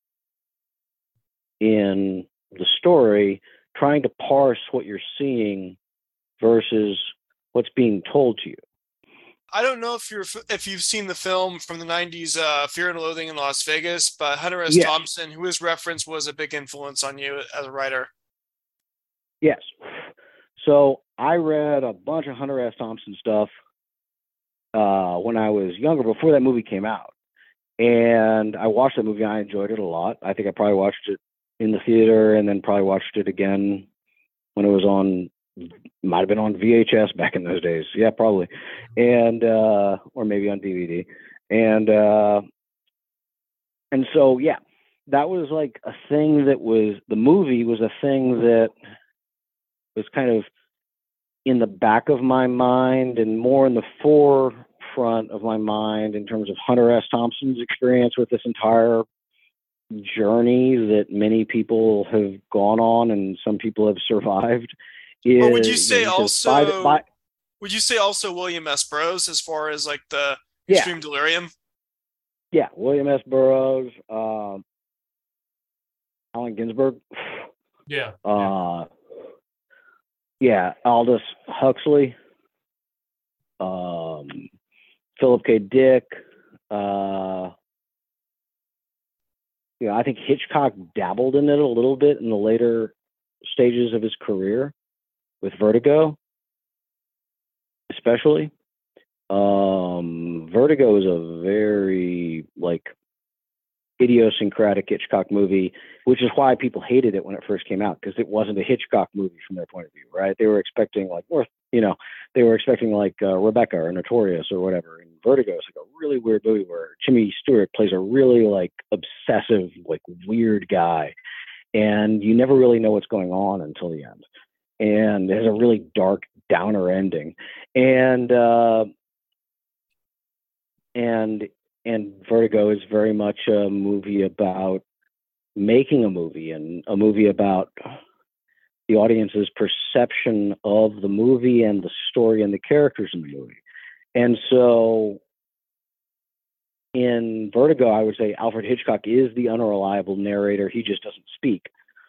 in the story, trying to parse what you're seeing versus what's being told to you. I don't know if you're if you've seen the film from the nineties, uh, Fear and Loathing in Las Vegas, but Hunter S. Yes. Thompson, who is referenced, was a big influence on you as a writer. Yes. So I read a bunch of Hunter S. Thompson stuff uh, when I was younger, before that movie came out. And I watched that movie. I enjoyed it a lot. I think I probably watched it in the theater and then probably watched it again when it was on, might have been on V H S back in those days. Yeah, probably. And, uh, or maybe on D V D. And, uh, and so, yeah, that was like a thing that was, the movie was a thing that was kind of in the back of my mind and more in the forefront of my mind in terms of Hunter S. Thompson's experience with this entire journey that many people have gone on and some people have survived. Is, but would you say you know, also by the, by, would you say also William S. Burroughs as far as like the yeah. extreme delirium? Yeah, William S. Burroughs, um, Allen Ginsberg. Yeah. Uh, yeah, Aldous Huxley, um, Philip K. Dick. Uh, you know, I think Hitchcock dabbled in it a little bit in the later stages of his career with Vertigo, especially. Um, Vertigo is a very like idiosyncratic Hitchcock movie, which is why people hated it when it first came out, because it wasn't a Hitchcock movie from their point of view, right? They were expecting like, or you know, they were expecting like uh, Rebecca or Notorious or whatever. And Vertigo is like a really weird movie where Jimmy Stewart plays a really like obsessive, like weird guy, and you never really know what's going on until the end. And it has a really dark downer ending, and uh, and and Vertigo is very much a movie about making a movie, and a movie about the audience's perception of the movie and the story and the characters in the movie. And so in Vertigo, I would say Alfred Hitchcock is the unreliable narrator. He just doesn't speak.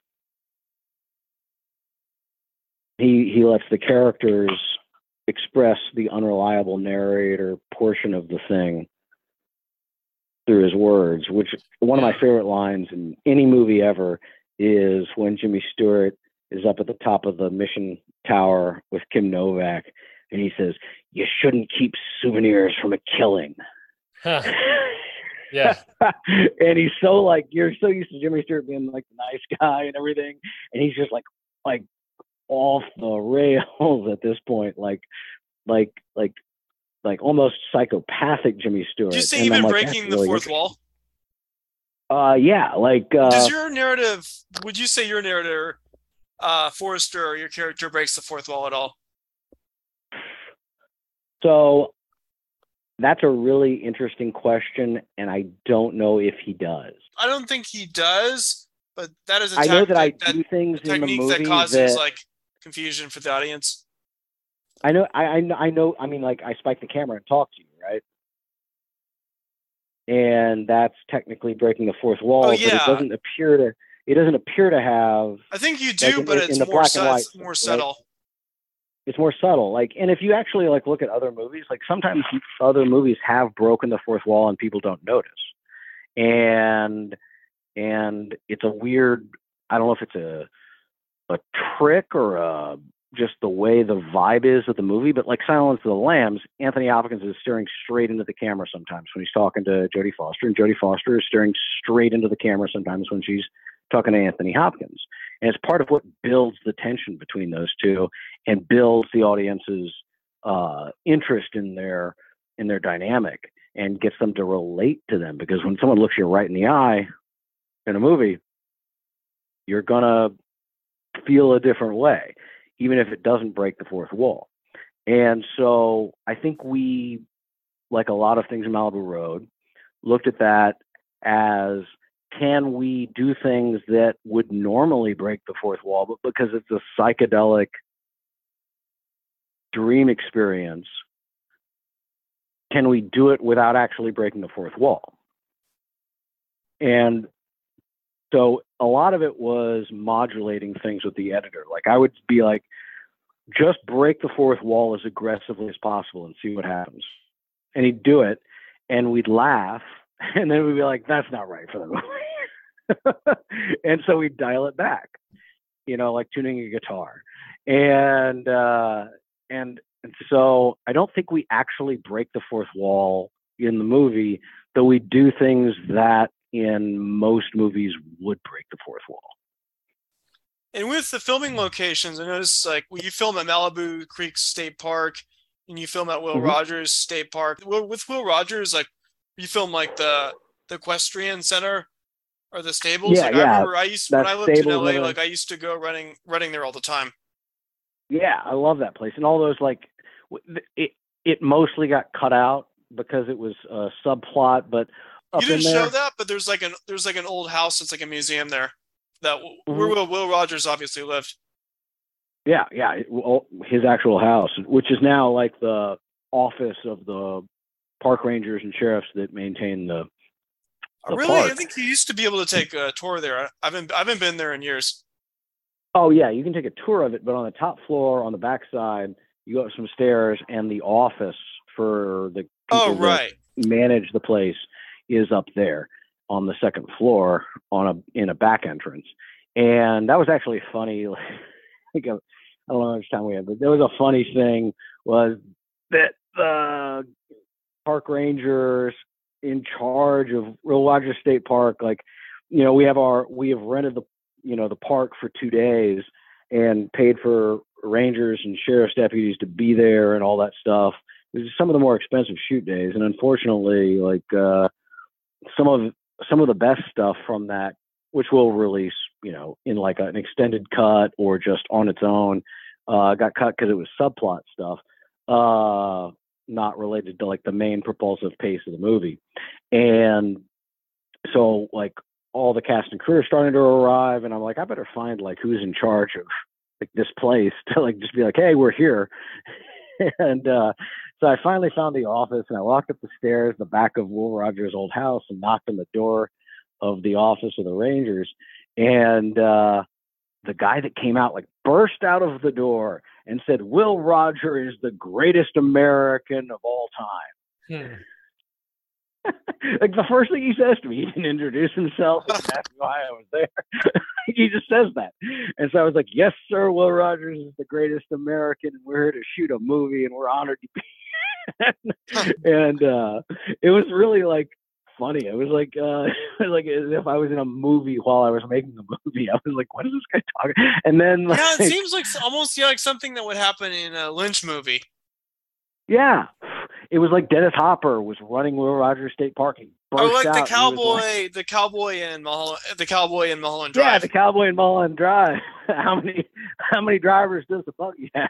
He he lets the characters express the unreliable narrator portion of the thing through his words, which one of my favorite lines in any movie ever is when Jimmy Stewart is up at the top of the Mission Tower with Kim Novak, and he says, "You shouldn't keep souvenirs from a killing." Huh. Yeah. And he's so like, you're so used to Jimmy Stewart being like the nice guy and everything, and he's just like, like off the rails at this point, like, like, like, like almost psychopathic Jimmy Stewart. Did you say And even I'm like, breaking that's the really fourth wall? Uh, yeah, like uh, does your narrative? Would you say your narrator, uh, Forrester, or your character breaks the fourth wall at all? So that's a really interesting question, and I don't know if he does. I don't think he does, but that is a I know that I tactic- do things in the technique movie that causes that like confusion for the audience. I know. I, I know. I know. I mean, like I spike the camera and talk to you, right? And that's technically breaking the fourth wall. Oh, But yeah. it doesn't appear to. It doesn't appear to have. I think you do, Like in- but in it's the more black and su- white it's more stuff, right? subtle. It's more subtle. Like, and if you actually like look at other movies, like sometimes other movies have broken the fourth wall and people don't notice. And and it's a weird. I don't know if it's a a trick or a, just the way the vibe is of the movie, but like Silence of the Lambs, Anthony Hopkins is staring straight into the camera sometimes when he's talking to Jodie Foster, and Jodie Foster is staring straight into the camera sometimes when she's talking to Anthony Hopkins. And it's part of what builds the tension between those two and builds the audience's uh, interest in their in their dynamic and gets them to relate to them. Because when someone looks you right in the eye in a movie, you're gonna feel a different way, even if it doesn't break the fourth wall. And so I think we, like a lot of things in Malibu Road, looked at that as, can we do things that would normally break the fourth wall, but because it's a psychedelic dream experience, can we do it without actually breaking the fourth wall? And so a lot of it was modulating things with the editor. Like I would be like, just break the fourth wall as aggressively as possible and see what happens. And he'd do it and we'd laugh. And then we'd be like, that's not right for the movie. And so we'd dial it back, you know, like tuning a guitar. And, uh, and, and so I don't think we actually break the fourth wall in the movie, though we do things that in most movies would break the fourth wall. And with the filming locations, I noticed like when you film at Malibu Creek State Park and you film at Will Mhm. Rogers State Park, with Will Rogers, like you film like the the equestrian center or the stables. Yeah, like yeah, I remember I used when that I lived in stables L A, and like I used to go running running there all the time. Yeah, I love that place. And all those, like, w- it it mostly got cut out because it was a subplot, but up You didn't in there, show that, but there's like an there's like an old house that's like a museum there that Mhm. where Will, Will Rogers obviously lived. yeah, yeah, it- well, his actual house, which is now like the office of the park rangers and sheriffs that maintain the, the Really, park. I think you used to be able to take a tour there. I haven't I haven't been there in years. Oh yeah, you can take a tour of it, but on the top floor, on the back side, you go up some stairs, and the office for the people Oh that right. manage the place is up there on the second floor on a in a back entrance. And that was actually funny. Like, I don't know how much time we had, but there was a funny thing was that the park rangers in charge of Will Rogers State Park, like, you know, we have our we have rented the you know the park for two days and paid for rangers and sheriff's deputies to be there and all that stuff. It was some of the more expensive shoot days, and unfortunately, like uh, some of some of the best stuff from that, which we'll release, you know, in like an extended cut or just on its own, uh, got cut because it was subplot stuff, uh, not related to like the main propulsive pace of the movie. And so like all the cast and crew are starting to arrive, and I'm like, I better find like who's in charge of like this place to like just be like, hey, we're here. And uh, so I finally found the office, and I walked up the stairs, the back of Will Rogers' old house, and knocked on the door of the office of the Rangers. And uh, the guy that came out like burst out of the door and said, Will Rogers is the greatest American of all time. Hmm. Like the first thing he says to me, he didn't introduce himself, he didn't ask me why I was there. He just says that. And so I was like, yes, sir, Will Rogers is the greatest American, and we're here to shoot a movie, and we're honored to be. And uh, it was really like funny. It was like uh, it was like as if I was in a movie while I was making the movie. I was like, what is this guy talking? And then like, Yeah, it seems like almost yeah, like something that would happen in a Lynch movie. yeah, it was like Dennis Hopper was running Will Rogers State Park. He Oh, burst like the out. cowboy, Like, the cowboy in Mulholland, the cowboy in Mulholland Drive. yeah, the cowboy in Mulholland Drive. how many how many drivers does the buggy have?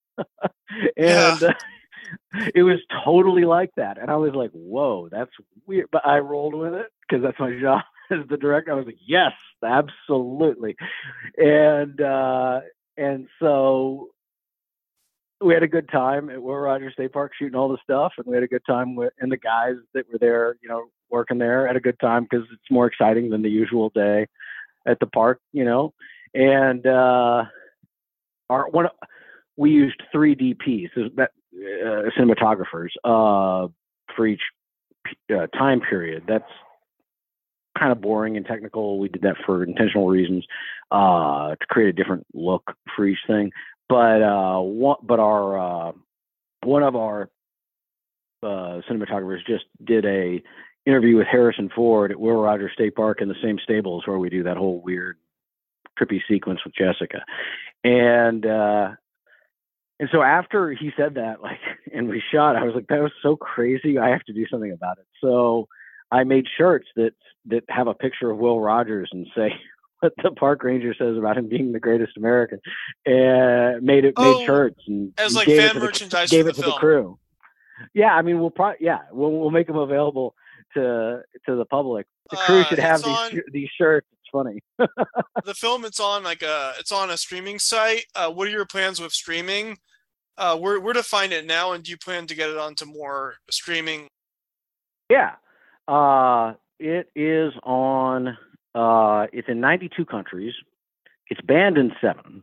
and Yeah. uh, it was totally like that. And I was like, whoa, that's weird. But I rolled with it because that's my job as the director. I was like, yes, absolutely. And uh, and so we had a good time at Will Rogers State Park shooting all the stuff, and we had a good time with, and the guys that were there, you know, working there had a good time because it's more exciting than the usual day at the park, you know. And uh, our one, we used three D Ps, so that uh, cinematographers uh, for each uh, time period. That's kind of boring and technical. We did that for intentional reasons uh, to create a different look for each thing. But uh, one, but our uh, one of our uh, cinematographers just did a interview with Harrison Ford at Will Rogers State Park in the same stables where we do that whole weird trippy sequence with Jessica, and uh, and so after he said that, like, and we shot, I was like, that was so crazy. I have to do something about it. So I made shirts that that have a picture of Will Rogers and say what the park ranger says about him being the greatest American, and made it Oh, made shirts and as and like gave it fan to the, merchandise gave for it the to the film. crew. Yeah, I mean, we'll probably yeah we'll we'll make them available to to the public. The crew Uh, should have it's these on these shirts. It's funny. the film. It's on like a it's on a streaming site. Uh, what are your plans with streaming? Uh, where where to find it now, and do you plan to get it onto more streaming? Yeah, uh, it is on. Uh, it's in ninety-two countries. It's banned in seven.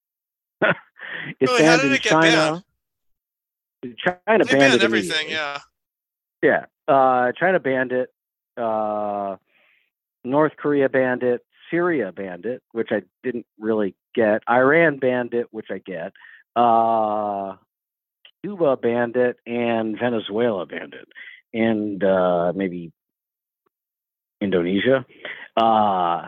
It's Really, how banned did in it get China. China banned? They banned banned it everything. immediately. Yeah. Yeah, uh, China banned it. Uh, North Korea banned it. Syria banned it, which I didn't really get. Iran banned it, which I get. Uh, Cuba banned it, and Venezuela banned it, and uh, maybe Indonesia. Uh,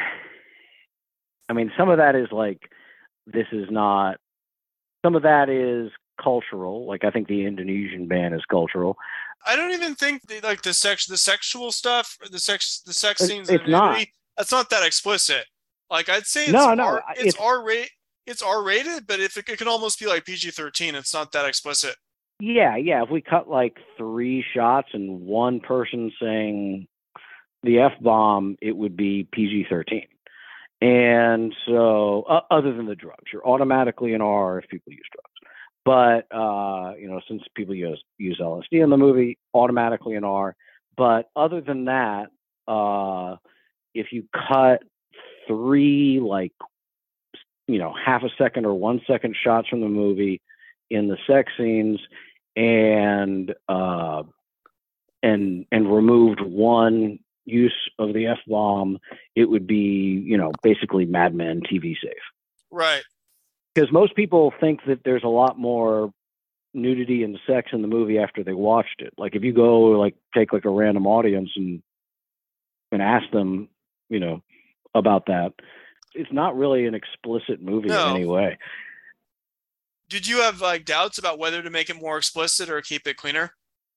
I mean, some of that is like, this is not, some of that is cultural. Like, I think the Indonesian ban is cultural. I don't even think the, like the sex the sexual stuff, or the sex the sex It's, scenes and it's not. nudity. That's not that explicit. Like, I'd say it's No, no, R it's, it's, R rate it's R rated, but if it, it can almost be like P G thirteen, it's not that explicit. yeah, yeah. If we cut like three shots and one person saying the F bomb, it would be P G thirteen. And so, uh, other than the drugs, you're automatically an R if people use drugs. But, uh, you know, since people use, use L S D in the movie, automatically an R. But other than that, uh, if you cut three, like, you know, half a second or one second shots from the movie in the sex scenes and, uh, and, and removed one use of the F-bomb, it would be, you know, basically Mad Men T V safe. Right. Because most people think that there's a lot more nudity and sex in the movie after they watched it. Like, if you go, like, take like a random audience and and ask them, you know, about that, it's not really an explicit movie No. in any way. Did you have like doubts about whether to make it more explicit or keep it cleaner?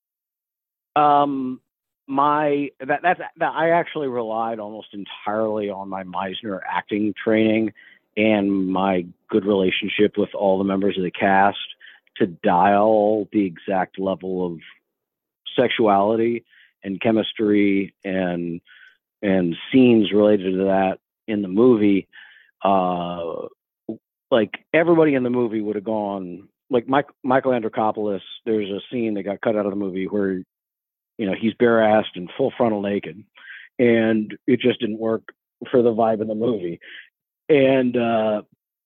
Um, my that that's that I actually relied almost entirely on my Meisner acting training and my good relationship with all the members of the cast to dial the exact level of sexuality and chemistry and and scenes related to that in the movie. Uh, like, everybody in the movie would have gone, like Mike, Michael Andrikopoulos, there's a scene that got cut out of the movie where, you know, he's bare-assed and full frontal naked, and it just didn't work for the vibe of the movie. And uh,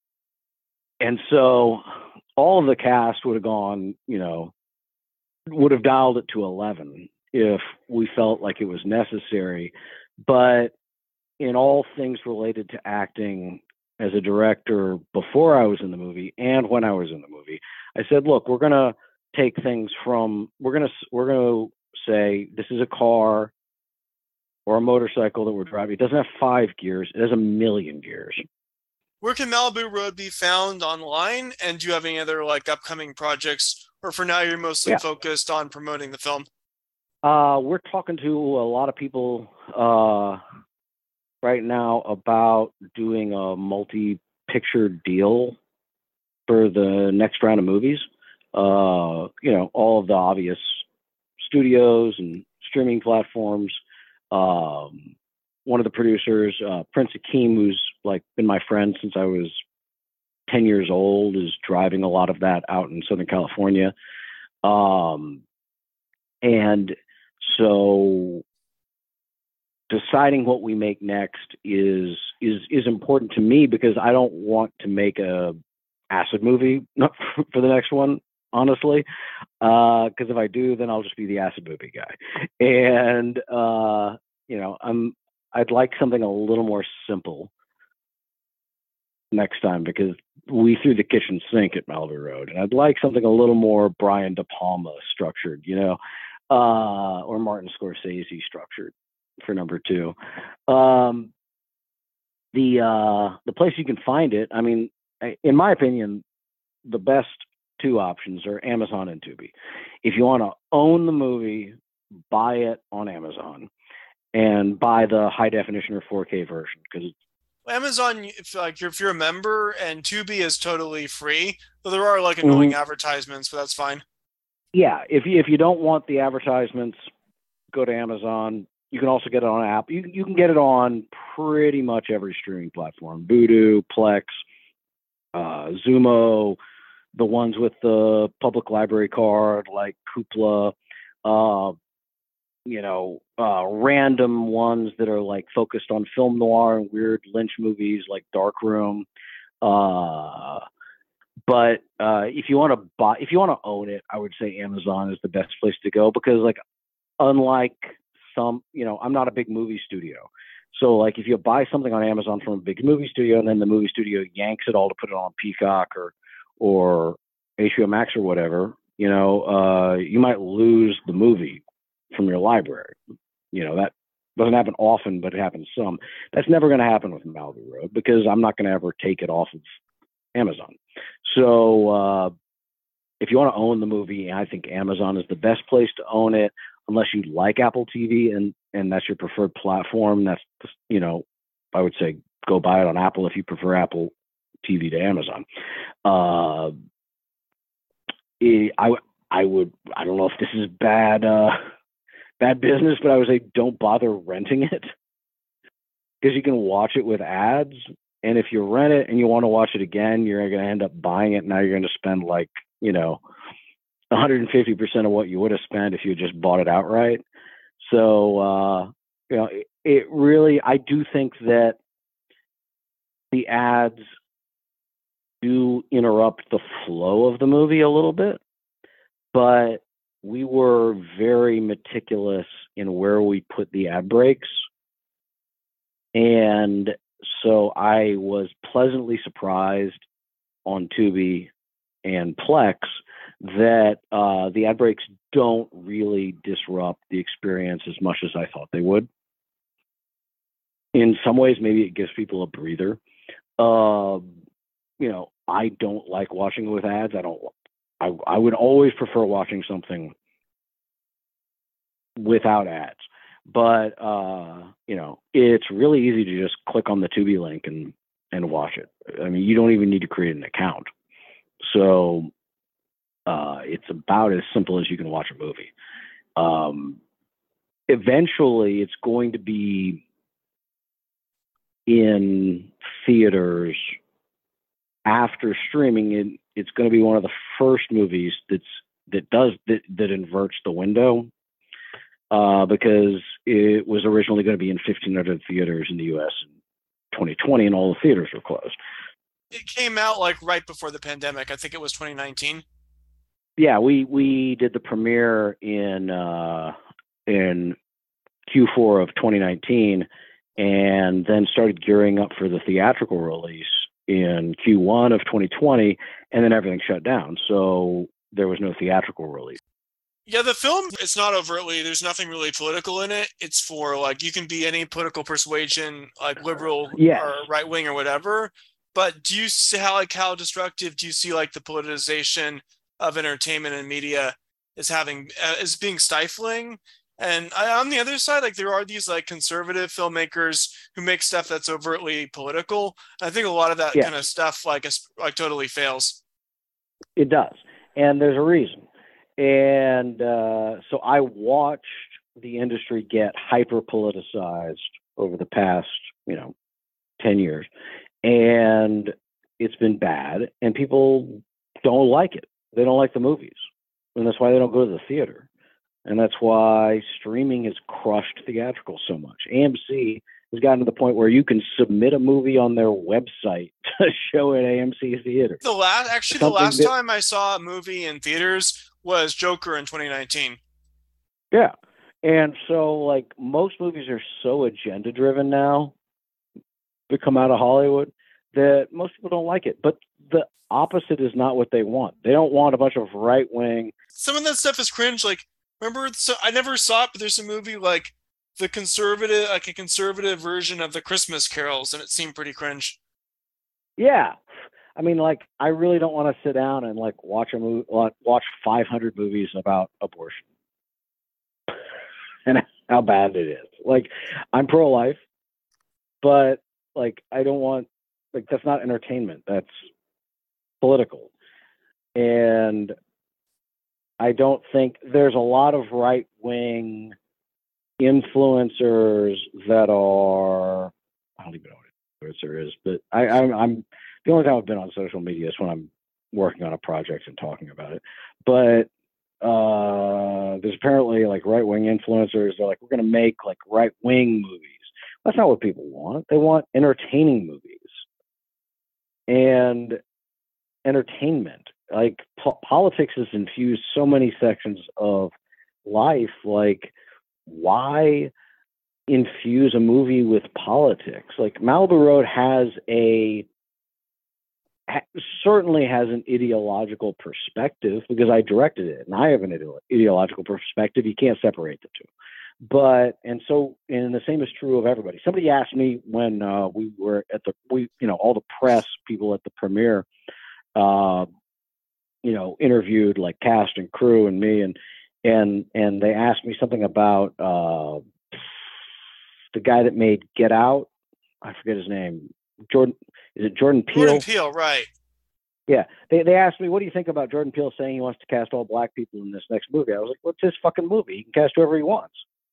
and so all of the cast would have gone, you know, would have dialed it to eleven if we felt like it was necessary. But in all things related to acting as a director before I was in the movie and when I was in the movie, I said, look, we're going to take things from, we're going to, we're going to say, this is a car or a motorcycle that we're driving. It doesn't have five gears. It has a million gears. Where can Malibu Road be found online? And do you have any other like upcoming projects, or for now you're mostly Yeah. focused on promoting the film? Uh, we're talking to a lot of people uh, right now about doing a multi-picture deal for the next round of movies. Uh, you know, all of the obvious studios and streaming platforms. Um, one of the producers, uh, Prince Akeem, who's like been my friend since I was ten years old, is driving a lot of that out in Southern California. Um, and so deciding what we make next is is is important to me, because I don't want to make a acid movie for the next one, honestly, because uh, if I do, then I'll just be the acid movie guy. And uh, you know, I'm I'd like something a little more simple next time, because we threw the kitchen sink at Malibu Road, and I'd like something a little more Brian De Palma structured, you know, uh, or Martin Scorsese structured for number two. Um, the uh, the place you can find it, I mean, in my opinion, the best two options are Amazon and Tubi. If you want to own the movie, buy it on Amazon and buy the high definition or four K version, because Amazon, if like if you're a member, and Tubi is totally free, though there are like annoying mm-hmm. advertisements, but that's fine. Yeah, if you if you don't want the advertisements, go to Amazon. You can also get it on app. You you can get it on pretty much every streaming platform: Vudu, Plex, uh, Zumo, the ones with the public library card like Hoopla, uh, you know, uh, random ones that are like focused on film noir and weird Lynch movies like Darkroom. Uh, but uh, if you want to buy, if you want to own it, I would say Amazon is the best place to go, because like, unlike some, you know, I'm not a big movie studio. So like if you buy something on Amazon from a big movie studio and then the movie studio yanks it all to put it on Peacock or, or H B O Max or whatever, you know, uh, you might lose the movie from your library. You know, that doesn't happen often, but it happens some. That's never going to happen with Malibu Road, because I'm not going to ever take it off of Amazon. So uh, if you want to own the movie, I think Amazon is the best place to own it, unless you like Apple T V and, and that's your preferred platform. That's, you know, I would say go buy it on Apple if you prefer Apple T V to Amazon. Uh, I, I would, I don't know if this is bad, uh, bad business, but I would say don't bother renting it, because you can watch it with ads. And if you rent it and you want to watch it again, you're going to end up buying it. Now you're going to spend like, you know, one hundred fifty percent of what you would have spent if you just bought it outright. So, uh, you know, it, it really, I do think that the ads do interrupt the flow of the movie a little bit, but we were very meticulous in where we put the ad breaks. And so I was pleasantly surprised on Tubi and Plex that uh, the ad breaks don't really disrupt the experience as much as I thought they would. In some ways, maybe it gives people a breather. Uh, you know, I don't like watching it with ads. I don't. I, I would always prefer watching something without ads. But, uh, you know, it's really easy to just click on the Tubi link and, and watch it. I mean, you don't even need to create an account. So uh, it's about as simple as you can watch a movie. Um, eventually, it's going to be in theaters after streaming. And it's going to be one of the first movies that's that does that, that inverts the window. Uh, because it was originally going to be in fifteen hundred theaters in the U S in twenty twenty, and all the theaters were closed. It came out like right before the pandemic. I think it was twenty nineteen. Yeah, we we did the premiere in uh, in Q four of twenty nineteen, and then started gearing up for the theatrical release in Q one of twenty twenty, and then everything shut down. So there was no theatrical release. Yeah, the film, it's not overtly, there's nothing really political in it. It's for, like, you can be any political persuasion, like liberal yes. or right-wing or whatever. But do you see how like how destructive do you see like the politicization of entertainment and media is having uh, is being stifling? And I, on the other side, like there are these like conservative filmmakers who make stuff that's overtly political. I think a lot of that Yes. kind of stuff like is, like totally fails. It does, and there's a reason. And uh, so I watched the industry get hyper politicized over the past, you know, ten years, and it's been bad, and people don't like it. They don't like the movies, and that's why they don't go to the theater. And that's why streaming has crushed theatrical so much. A M C has gotten to the point where you can submit a movie on their website to show at A M C theater. The last, actually, Something the last that, time I saw a movie in theaters was Joker in twenty nineteen. Yeah, and so like most movies are so agenda driven now that come out of Hollywood that most people don't like it. But the opposite is not what they want. They don't want a bunch of right wing. Some of that stuff is cringe. Like, remember, so I never saw it, but there's a movie like the conservative, like a conservative version of the Christmas Carols, and it seemed pretty cringe. Yeah, I mean, like, I really don't want to sit down and like watch a movie, watch five hundred movies about abortion and how bad it is. Like, I'm pro-life, but like, I don't want, like, that's not entertainment. That's political, and I don't think there's a lot of right-wing influencers that are, I don't even know what influencer is, but I, I'm, I'm the only time I've been on social media is when I'm working on a project and talking about it. But uh, there's apparently like right-wing influencers. They're like, we're going to make like right-wing movies. That's not what people want. They want entertaining movies and entertainment. Like po- politics has infused so many sections of life. Like, why infuse a movie with politics? Like Malibu Road has a ha- certainly has an ideological perspective because I directed it and I have an ide- ideological perspective. You can't separate the two. But and so and the same is true of everybody. Somebody asked me when uh, we were at the we you know all the press people at the premiere uh, you know interviewed like cast and crew and me and and and they asked me something about uh, the guy that made Get Out. I forget his name. Jordan is it Jordan Peele? Jordan Peele, right? Yeah, they they asked me, what do you think about Jordan Peele saying he wants to cast all black people in this next movie? I was like, what's his fucking movie? He can cast whoever he wants.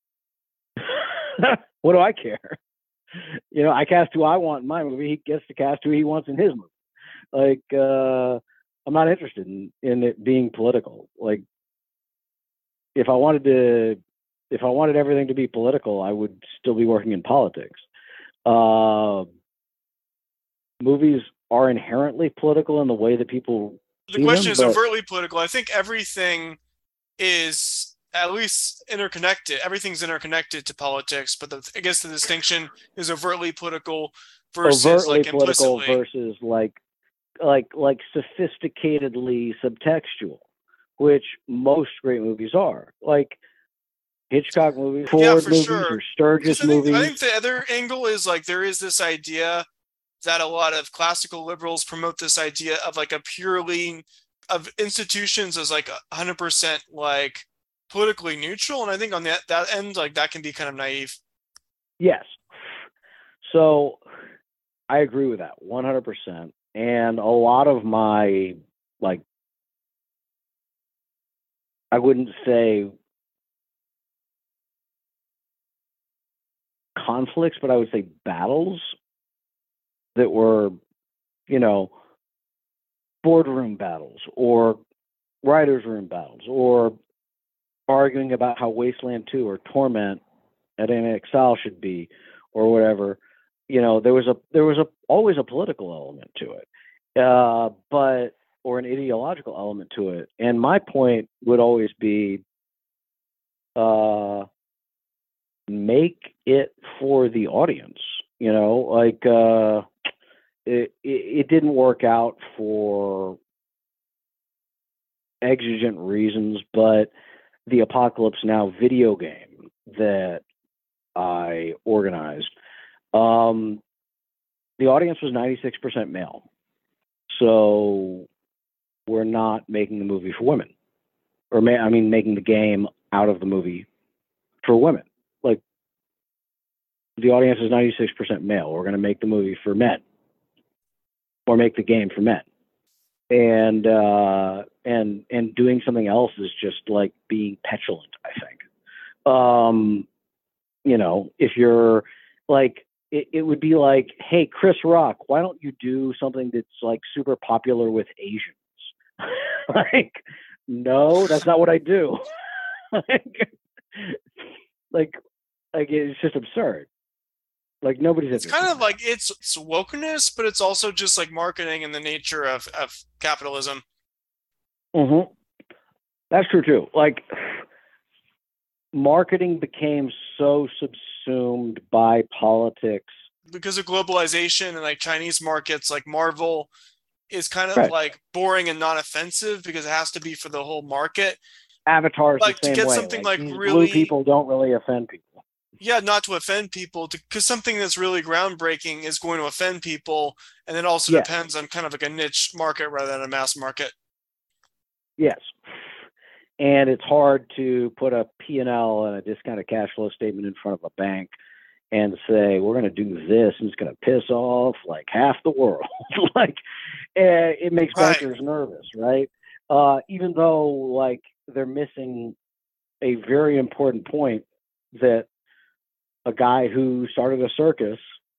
What do I care? You know, I cast who I want in my movie. He gets to cast who he wants in his movie. Like, uh, I'm not interested in, in it being political. Like, if I wanted to, if I wanted everything to be political, I would still be working in politics. Uh, movies are inherently political in the way that people. The question them, is but... overtly political. I think everything is at least interconnected. Everything's interconnected to politics, but the, I guess the distinction is overtly political versus overtly like political implicitly versus like like like sophisticatedly subtextual, which most great movies are. Like Hitchcock movies, Ford yeah, for movies, sure. or Sturgis I think, movies. I think the other angle is like there is this idea that a lot of classical liberals promote this idea of like a purely of institutions as like one hundred percent like politically neutral, and I think on that that end like that can be kind of naive. Yes. So I agree with that one hundred percent. And a lot of my like I wouldn't say conflicts, but I would say battles that were, you know, boardroom battles or writers' room battles or arguing about how Wasteland two or Torment at N X L should be or whatever. You know, there was a there was a always a political element to it, uh, but or an ideological element to it. And my point would always be, uh, make it for the audience. You know, like uh, it, it it didn't work out for exigent reasons, but the Apocalypse Now video game that I organized, um, the audience was ninety-six percent male. So we're not making the movie for women. Or, ma- I mean, making the game out of the movie for women. Like, the audience is ninety-six percent male. We're going to make the movie for men. Or make the game for men. And, uh, and, and doing something else is just like being petulant, I think. Um, you know, if you're like, it, it would be like, hey, Chris Rock, why don't you do something that's like super popular with Asians? Like, no, that's not what I do. like, like, like, it's just absurd. Like, nobody's. It's kind of like it's, it's wokeness, but it's also just like marketing and the nature of, of capitalism. Mm-hmm. That's true too. Like, marketing became so subsumed by politics because of globalization and like Chinese markets, like Marvel is kind of right. like boring and not offensive because it has to be for the whole market. Avatar's like the same to get way. something like, like these really blue people don't really offend people. Yeah, not to offend people, because something that's really groundbreaking is going to offend people, and it also yes. depends on kind of like a niche market rather than a mass market. Yes. And it's hard to put a P and L and a discounted cash flow statement in front of a bank and say, we're going to do this, and it's going to piss off like half the world. like, uh, it makes Right. bankers nervous, right? Uh, even though, like, they're missing a very important point that a guy who started a circus,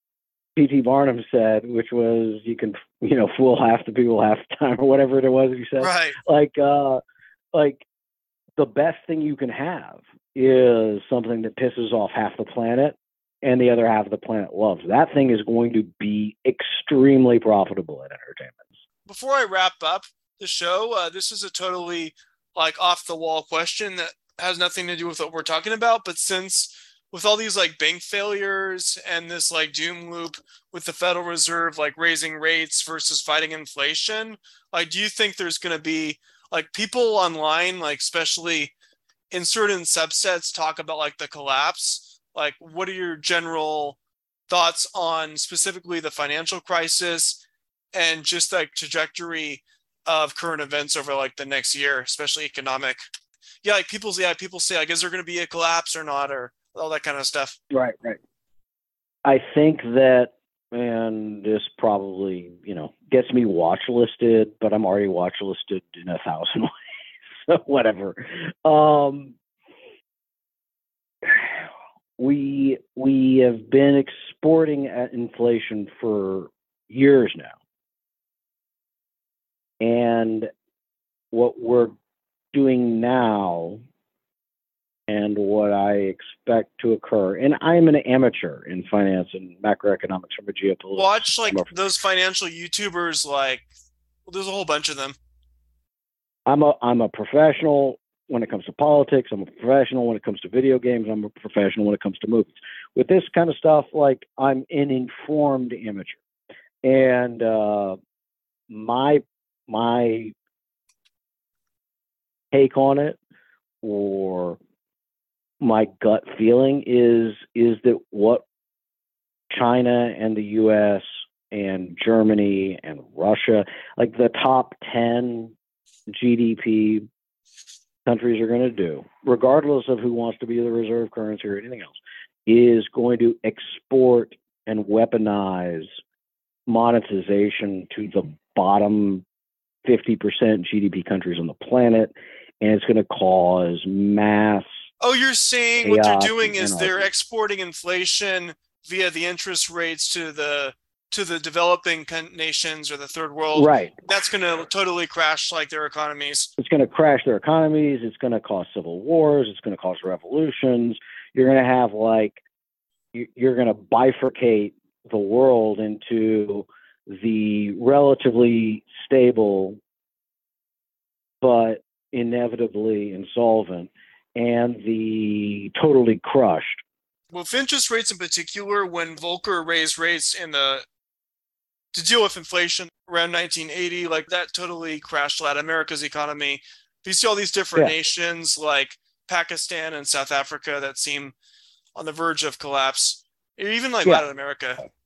P T Barnum, said, which was, you can, you know, fool half the people half the time, or whatever it was he said. Right. Like, uh, like, the best thing you can have is something that pisses off half the planet and the other half of the planet loves. That thing is going to be extremely profitable in entertainment. Before I wrap up the show, uh, this is a totally like off the wall question that has nothing to do with what we're talking about. But since with all these like bank failures and this like doom loop with the Federal Reserve, like raising rates versus fighting inflation, like, do you think there's going to be like people online, like especially in certain subsets, talk about like the collapse? Like, what are your general thoughts on specifically the financial crisis and just like trajectory of current events over like the next year, especially economic? Yeah, like people, yeah, people say, like, is there going to be a collapse or not, or all that kind of stuff? Right, right. I think that, and this probably, you know, gets me watch listed, but I'm already watch listed in a thousand ways. So whatever. Um, we we have been exporting at inflation for years now, and what we're doing now, and what I expect to occur, and I'm an amateur in finance and macroeconomics from a geopolitical. Watch like those financial YouTubers, like, well, there's a whole bunch of them. I'm a I'm a professional when it comes to politics. I'm a professional when it comes to video games. I'm a professional when it comes to movies. With this kind of stuff, like, I'm an informed amateur, and uh, my my take on it, or my gut feeling is is that what China and the U S and Germany and Russia, like the top ten G D P countries, are going to do, regardless of who wants to be the reserve currency or anything else, is going to export and weaponize monetization to the bottom fifty percent G D P countries on the planet, and it's going to cause mass. Oh, you're saying what they're doing is they're exporting inflation via the interest rates to the to the developing nations or the third world. Right. That's going to totally crash like their economies. It's going to crash their economies. It's going to cause civil wars. It's going to cause revolutions. You're going to have like, you're going to bifurcate the world into the relatively stable but inevitably insolvent and the totally crushed. With interest rates in particular, when Volcker raised rates in the to deal with inflation around nineteen eighty, like that totally crashed Latin America's economy. You see all these different yeah. nations like Pakistan and South Africa that seem on the verge of collapse, even like yeah. Latin America.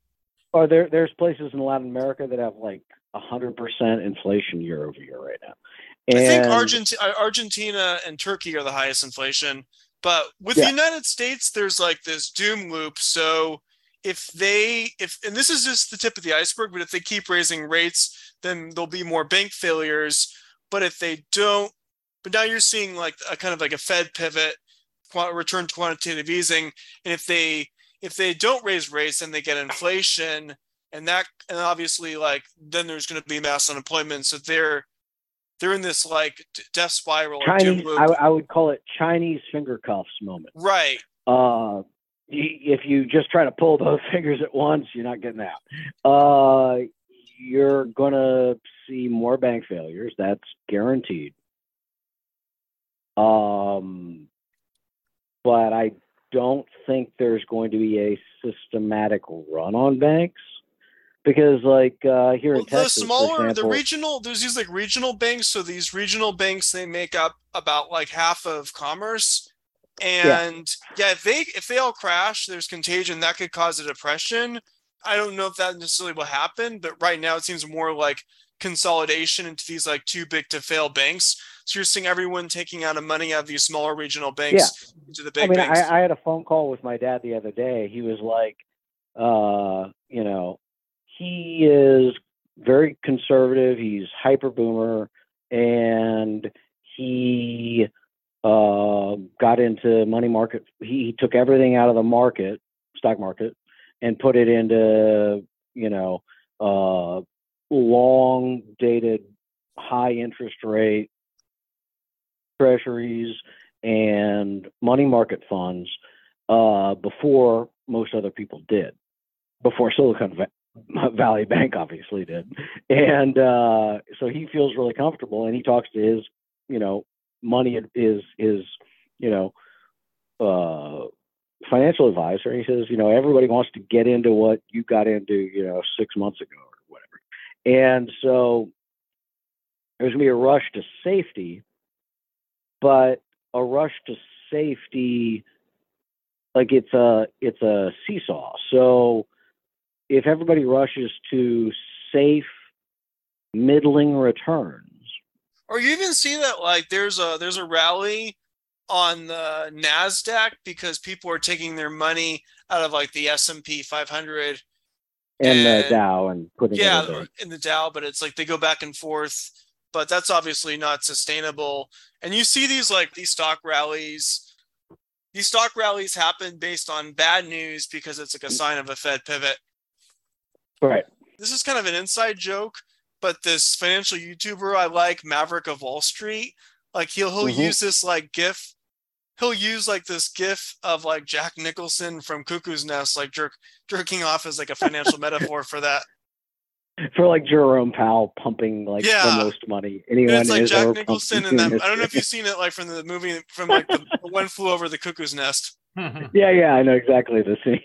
Or there there's places in Latin America that have like a hundred percent inflation year over year right now. And, I think Argentina, Argentina and Turkey are the highest inflation. But with yeah. the United States, there's like this doom loop. So if they, if and this is just the tip of the iceberg, but if they keep raising rates, then there'll be more bank failures. But if they don't, but now you're seeing like a kind of like a Fed pivot, return to quantitative easing, and if they if they don't raise rates, then they get inflation, and that and obviously like then there's going to be mass unemployment. So they're they're in this like death spiral. Chinese, I, I would call it Chinese finger cuffs moment. Right. Uh, if you just try to pull those fingers at once, you're not getting out. Uh, you're going to see more bank failures. That's guaranteed. Um, but I don't think there's going to be a systematic run on banks. Because, like, uh, here well, in Texas, the smaller, example, the regional, there's these, like, regional banks. So these regional banks, they make up about, like, half of commerce. And, yeah, yeah if they if they all crash, there's contagion. That could cause a depression. I don't know if that necessarily will happen. But right now, it seems more like consolidation into these, like, too big to fail banks. So you're seeing everyone taking out of money out of these smaller regional banks yeah. into the big I mean, banks. I, I had a phone call with my dad the other day. He was like, uh, you know, he is very conservative. He's hyper boomer, and he uh, got into money market. He, he took everything out of the market, stock market, and put it into, you know, uh, long dated, high interest rate treasuries and money market funds uh, before most other people did, before Silicon Valley. Valley Bank obviously did. And uh, so he feels really comfortable, and he talks to his, you know, money is, is, you know, uh, financial advisor. And he says, you know, everybody wants to get into what you got into, you know, six months ago or whatever. And so there's going to be a rush to safety, but a rush to safety, like it's a, it's a seesaw. So if everybody rushes to safe, middling returns, or you even see that like there's a there's a rally on the NASDAQ because people are taking their money out of like the S and P five hundred and, and the Dow and putting yeah, it in, in the Dow, but it's like they go back and forth. But that's obviously not sustainable. And you see these like these stock rallies. These stock rallies happen based on bad news because it's like a sign of a Fed pivot. Right. This is kind of an inside joke, but this financial YouTuber I like, Maverick of Wall Street, like he'll he'll mm-hmm. use this like GIF. He'll use like this GIF of like Jack Nicholson from Cuckoo's Nest, like jerk jerking off as like a financial metaphor for that. For like Jerome Powell pumping like yeah. the most money anyone and it's like is Jack ever Nicholson and that. I don't know if you've seen it like from the movie from like the One Flew Over the Cuckoo's Nest. yeah, yeah, I know exactly the scene.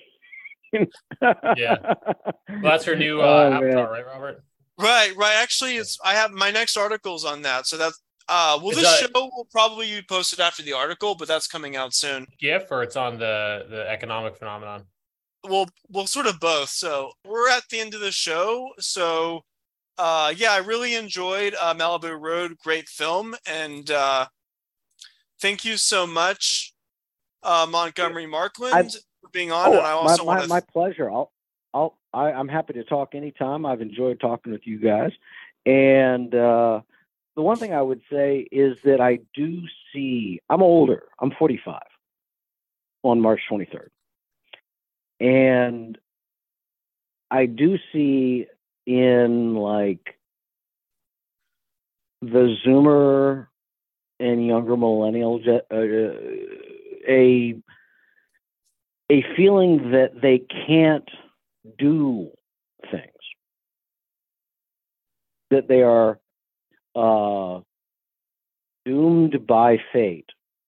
yeah, well, that's her new uh, oh, avatar, right, Robert? Right, right. Actually, it's I have my next article's on that. So that's uh, well, Is this that, show will probably be posted after the article, but that's coming out soon. GIF, or it's on the the economic phenomenon. Well, well, sort of both. So we're at the end of the show. So, uh, yeah, I really enjoyed uh, Malibu Road. Great film, and uh, thank you so much, uh, Montgomery Markland. I've, being on oh, and I also my, my, want my pleasure. I'll, I'll, I, I'm happy to talk anytime. I've enjoyed talking with you guys. And uh, the one thing I would say is that I do see, I'm older. I'm forty-five on March twenty-third. And I do see in like the Zoomer and younger millennial uh, a a feeling that they can't do things, that they are uh, doomed by fate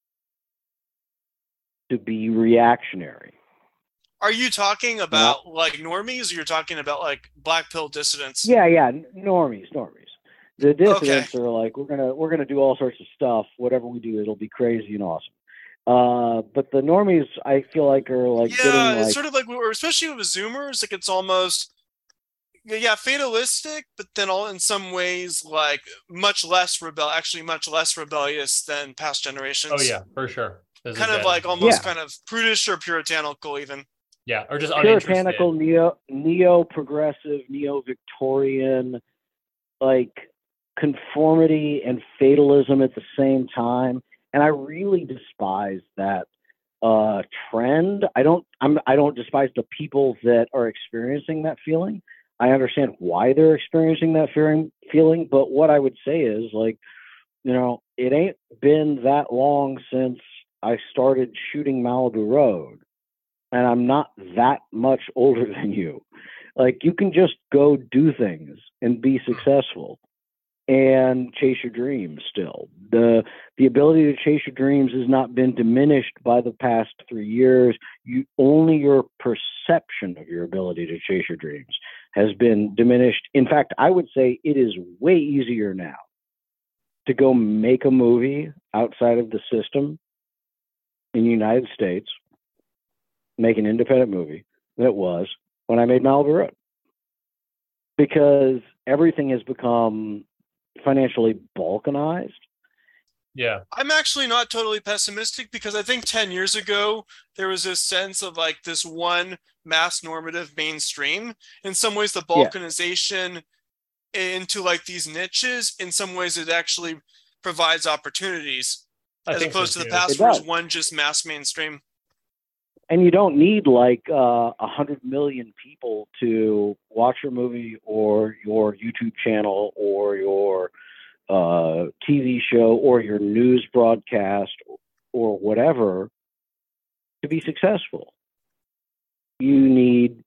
to be reactionary. Are you talking about yeah. like normies, or you're talking about like black pill dissidents? Yeah, yeah, normies, normies. The dissidents okay. are like, we're gonna we're gonna do all sorts of stuff. Whatever we do, it'll be crazy and awesome. Uh, but the normies, I feel like, are like yeah, getting, it's like, sort of like we were, especially with Zoomers, like it's almost yeah, fatalistic, but then all in some ways like much less rebel, actually much less rebellious than past generations. Oh yeah, for sure. There's kind of dead, like almost yeah. kind of prudish or puritanical even. Yeah, or just puritanical, neo neo progressive, neo Victorian, like conformity and fatalism at the same time. And I really despise that uh, trend. I don't. I'm. I don't despise the people that are experiencing that feeling. I understand why they're experiencing that feeling. Feeling, but what I would say is, like, you know, it ain't been that long since I started shooting Malibu Road, and I'm not that much older than you. Like, you can just go do things and be successful and chase your dreams still. The the ability to chase your dreams has not been diminished by the past three years. You only your perception of your ability to chase your dreams has been diminished. In fact, I would say it is way easier now to go make a movie outside of the system in the United States, make an independent movie, than it was when I made Malibu Road. Because everything has become financially balkanized. Yeah. I'm actually not totally pessimistic, because I think ten years ago, there was this sense of like this one mass normative mainstream. In some ways, the balkanization yeah. into like these niches, in some ways it actually provides opportunities, I as opposed so to the past where it was one just mass mainstream. And you don't need like uh, a uh, hundred million people to watch your movie or your YouTube channel or your uh, T V show or your news broadcast or whatever to be successful. You need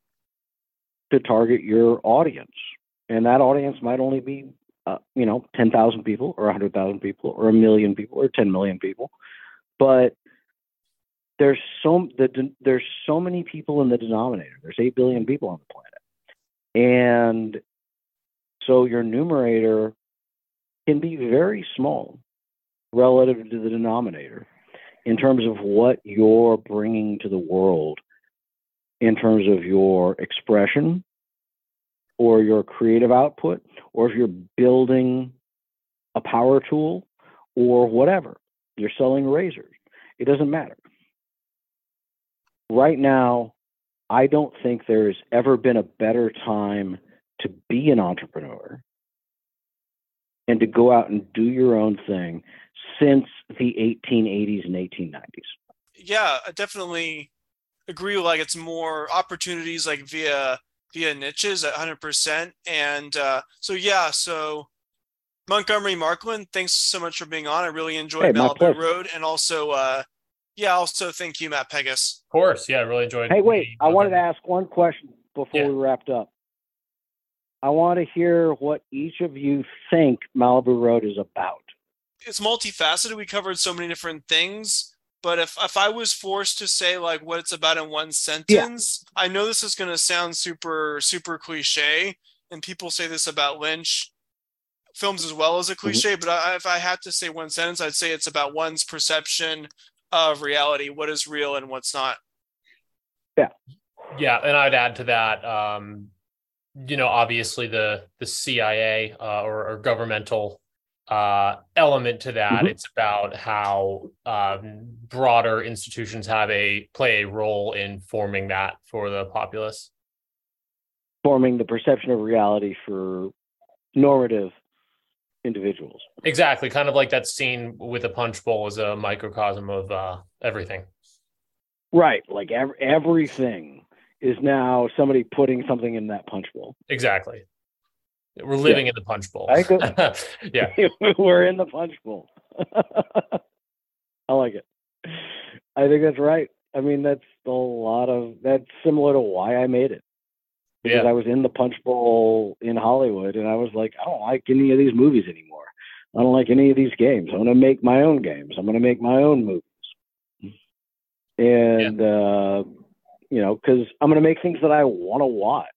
to target your audience, and that audience might only be, uh, you know, ten thousand people or a hundred thousand people or a million people or ten million people, but There's so the, there's so many people in the denominator. There's eight billion people on the planet, and so your numerator can be very small relative to the denominator in terms of what you're bringing to the world, in terms of your expression or your creative output, or if you're building a power tool or whatever. You're selling razors. It doesn't matter. Right now, I don't think there's ever been a better time to be an entrepreneur and to go out and do your own thing since the eighteen eighties and eighteen nineties. Yeah, I definitely agree. Like, it's more opportunities like via via niches at one hundred percent. And uh, so, yeah, so Montgomery Markland, thanks so much for being on. I really enjoyed hey, Malibu Road. And also, uh, yeah, also thank you, Matt Pegas. Of course. Yeah, I really enjoyed it. Hey, wait, I wanted to ask one question before yeah. we wrapped up. I want to hear what each of you think Malibu Road is about. It's multifaceted. We covered so many different things. But if, if I was forced to say like what it's about in one sentence, yeah. I know this is going to sound super, super cliche. And people say this about Lynch films as well as a cliche. Mm-hmm. But I, if I had to say one sentence, I'd say it's about one's perception of reality, what is real and what's not. Yeah. Yeah. And I'd add to that, um, you know, obviously the, the C I A uh, or, or governmental uh, element to that. Mm-hmm. It's about how um, broader institutions have a play a role in forming that for the populace. Forming the perception of reality for normative individuals. Exactly. Kind of like that scene with the punch bowl is a microcosm of uh, everything. Right. Like ev- everything is now somebody putting something in that punch bowl. Exactly. We're living yeah. in the punch bowl. I go, yeah. We're in the punch bowl. I like it. I think that's right. I mean, that's a lot of, that's similar to why I made it. Because yeah. I was in the punch bowl in Hollywood, and I was like, I don't like any of these movies anymore. I don't like any of these games. I'm going to make my own games. I'm going to make my own movies. And, yeah. uh, you know, because I'm going to make things that I want to watch.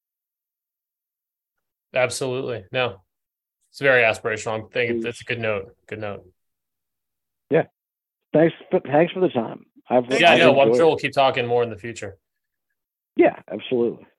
Absolutely. No, it's very aspirational. I think that's a good note. Good note. Yeah. Thanks. For, thanks for the time. I've, yeah, I've no, I'm sure it. we'll keep talking more in the future. Yeah, absolutely.